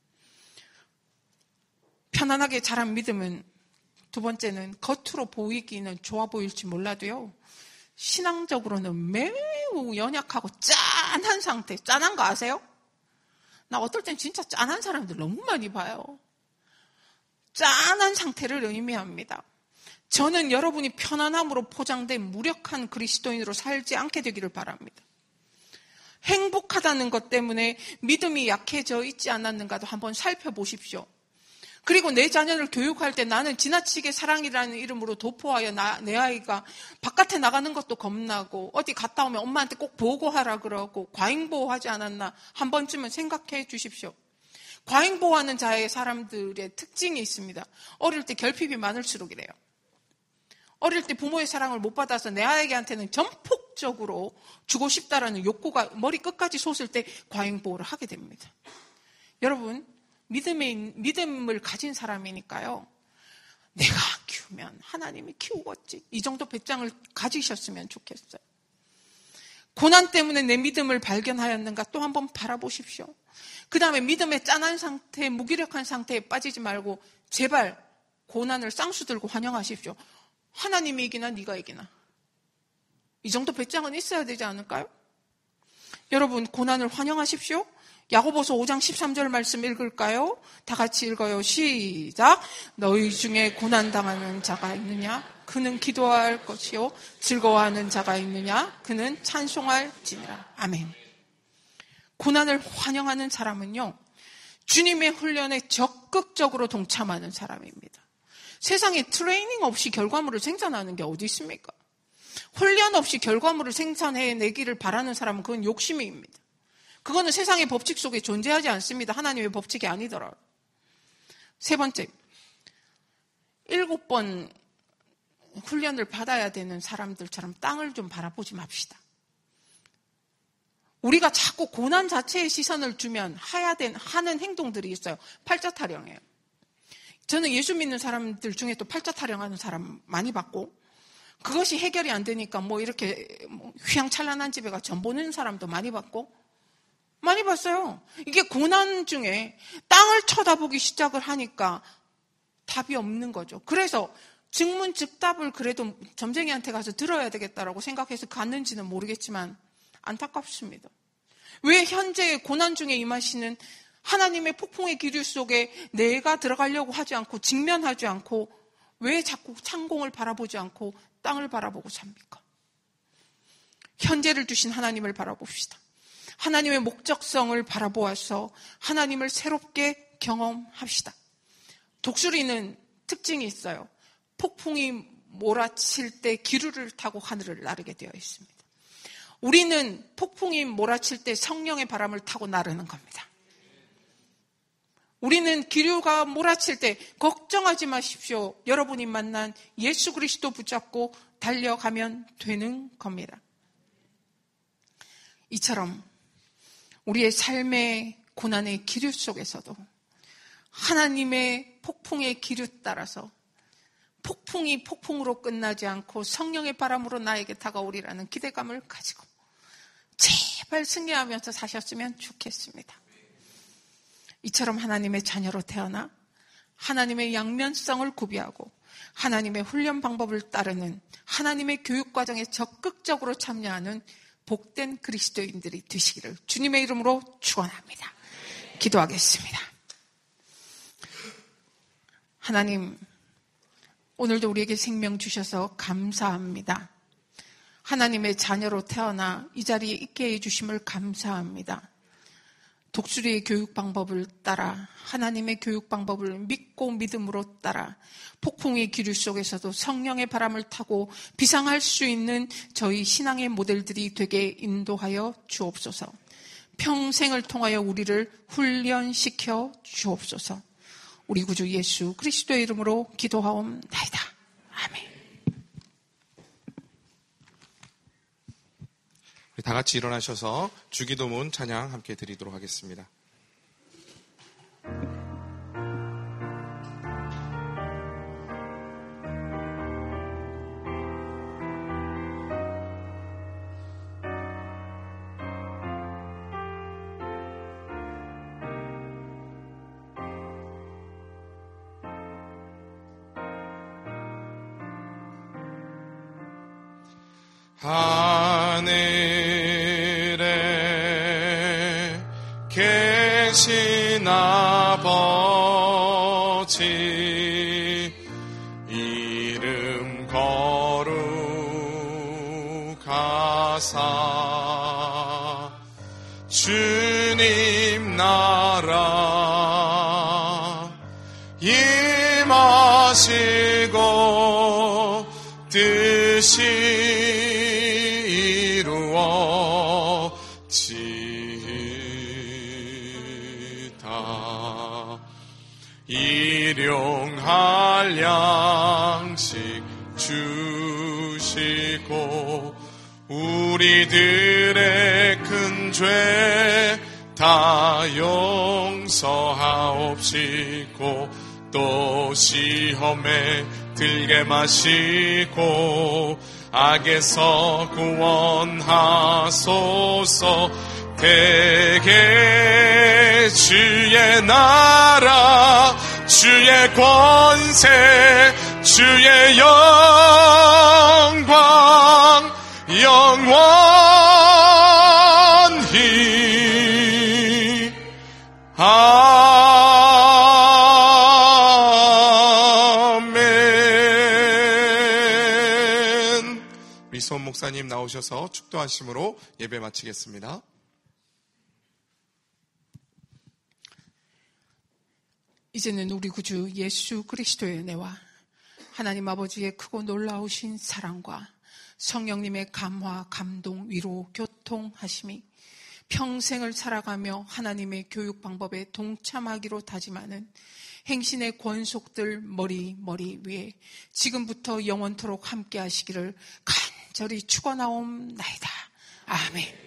편안하게 자란 믿음은 두 번째는 겉으로 보이기는 좋아 보일지 몰라도요. 신앙적으로는 매우 연약하고 짠한 상태. 짠한 거 아세요? 나 어떨 땐 진짜 짠한 사람들 너무 많이 봐요. 짠한 상태를 의미합니다. 저는 여러분이 편안함으로 포장된 무력한 그리스도인으로 살지 않게 되기를 바랍니다. 행복하다는 것 때문에 믿음이 약해져 있지 않았는가도 한번 살펴보십시오. 그리고 내 자녀를 교육할 때 나는 지나치게 사랑이라는 이름으로 도포하여 내 아이가 바깥에 나가는 것도 겁나고 어디 갔다 오면 엄마한테 꼭 보고하라 그러고 과잉보호하지 않았나 한 번쯤은 생각해 주십시오. 과잉보호하는 자의 사람들의 특징이 있습니다. 어릴 때 결핍이 많을수록 이래요. 어릴 때 부모의 사랑을 못 받아서 내 아이한테는 전폭적으로 주고 싶다라는 욕구가 머리 끝까지 솟을 때 과잉보호를 하게 됩니다. 여러분, 믿음을 가진 사람이니까요. 내가 키우면 하나님이 키우겠지. 이 정도 배짱을 가지셨으면 좋겠어요. 고난 때문에 내 믿음을 발견하였는가 또 한번 바라보십시오. 그 다음에 믿음의 짠한 상태, 무기력한 상태에 빠지지 말고 제발 고난을 쌍수 들고 환영하십시오. 하나님이 이기나 네가 이기나. 이 정도 배짱은 있어야 되지 않을까요? 여러분, 고난을 환영하십시오. 야고보서 5장 13절 말씀 읽을까요? 다 같이 읽어요. 시작. 너희 중에 고난당하는 자가 있느냐? 그는 기도할 것이요. 즐거워하는 자가 있느냐? 그는 찬송할지니라. 아멘. 고난을 환영하는 사람은요, 주님의 훈련에 적극적으로 동참하는 사람입니다. 세상에 트레이닝 없이 결과물을 생산하는 게 어디 있습니까? 훈련 없이 결과물을 생산해내기를 바라는 사람은 그건 욕심입니다. 그거는 세상의 법칙 속에 존재하지 않습니다. 하나님의 법칙이 아니더라도. 세 번째, 7번 훈련을 받아야 되는 사람들처럼 땅을 좀 바라보지 맙시다. 우리가 자꾸 고난 자체에 시선을 주면 하는 행동들이 있어요. 팔자 타령이에요. 저는 예수 믿는 사람들 중에 또 팔자 타령하는 사람 많이 봤고, 그것이 해결이 안 되니까 이렇게 휘황찬란한 집에 가 전 보는 사람도 많이 봤고, 많이 봤어요. 이게 고난 중에 땅을 쳐다보기 시작을 하니까 답이 없는 거죠. 그래서 즉문즉답을 그래도 점쟁이한테 가서 들어야 되겠다라고 생각해서 갔는지는 모르겠지만 안타깝습니다. 왜 현재의 고난 중에 임하시는 하나님의 폭풍의 기류 속에 내가 들어가려고 하지 않고 직면하지 않고 왜 자꾸 창공을 바라보지 않고 땅을 바라보고 삽니까? 현재를 주신 하나님을 바라봅시다. 하나님의 목적성을 바라보아서 하나님을 새롭게 경험합시다. 독수리는 특징이 있어요. 폭풍이 몰아칠 때 기류를 타고 하늘을 나르게 되어 있습니다. 우리는 폭풍이 몰아칠 때 성령의 바람을 타고 나르는 겁니다. 우리는 기류가 몰아칠 때 걱정하지 마십시오. 여러분이 만난 예수 그리스도 붙잡고 달려가면 되는 겁니다. 이처럼 우리의 삶의 고난의 기류 속에서도 하나님의 폭풍의 기류 따라서 폭풍이 폭풍으로 끝나지 않고 성령의 바람으로 나에게 다가오리라는 기대감을 가지고 제발 승리하면서 사셨으면 좋겠습니다. 이처럼 하나님의 자녀로 태어나 하나님의 양면성을 구비하고 하나님의 훈련 방법을 따르는 하나님의 교육과정에 적극적으로 참여하는 복된 그리스도인들이 되시기를 주님의 이름으로 축원합니다. 기도하겠습니다. 하나님, 오늘도 우리에게 생명 주셔서 감사합니다. 하나님의 자녀로 태어나 이 자리에 있게 해주심을 감사합니다. 독수리의 교육 방법을 따라 하나님의 교육 방법을 믿고 믿음으로 따라 폭풍의 기류 속에서도 성령의 바람을 타고 비상할 수 있는 저희 신앙의 모델들이 되게 인도하여 주옵소서. 평생을 통하여 우리를 훈련시켜 주옵소서. 우리 구주 예수 그리스도의 이름으로 기도하옵나이다. 아멘. 다 같이 일어나셔서 주기도문 찬양 함께 드리도록 하겠습니다. 하늘에 계신 아버지 이름 거룩하사 주님 나라 임하시고 뜻이 일용할 양식 주시고 우리들의 큰 죄 다 용서하옵시고 또 시험에 들게 마시고 악에서 구원하소서. 대개 주의 나라 주의 권세 주의 영광 영원히 아멘. 미선 목사님 나오셔서 축도하심으로 예배 마치겠습니다. 이제는 우리 구주 예수 그리스도의 은혜와 하나님 아버지의 크고 놀라우신 사랑과 성령님의 감화, 감동, 위로, 교통하심이 평생을 살아가며 하나님의 교육 방법에 동참하기로 다짐하는 행신의 권속들 머리 위에 지금부터 영원토록 함께 하시기를 간절히 축원하옵나이다. 아멘.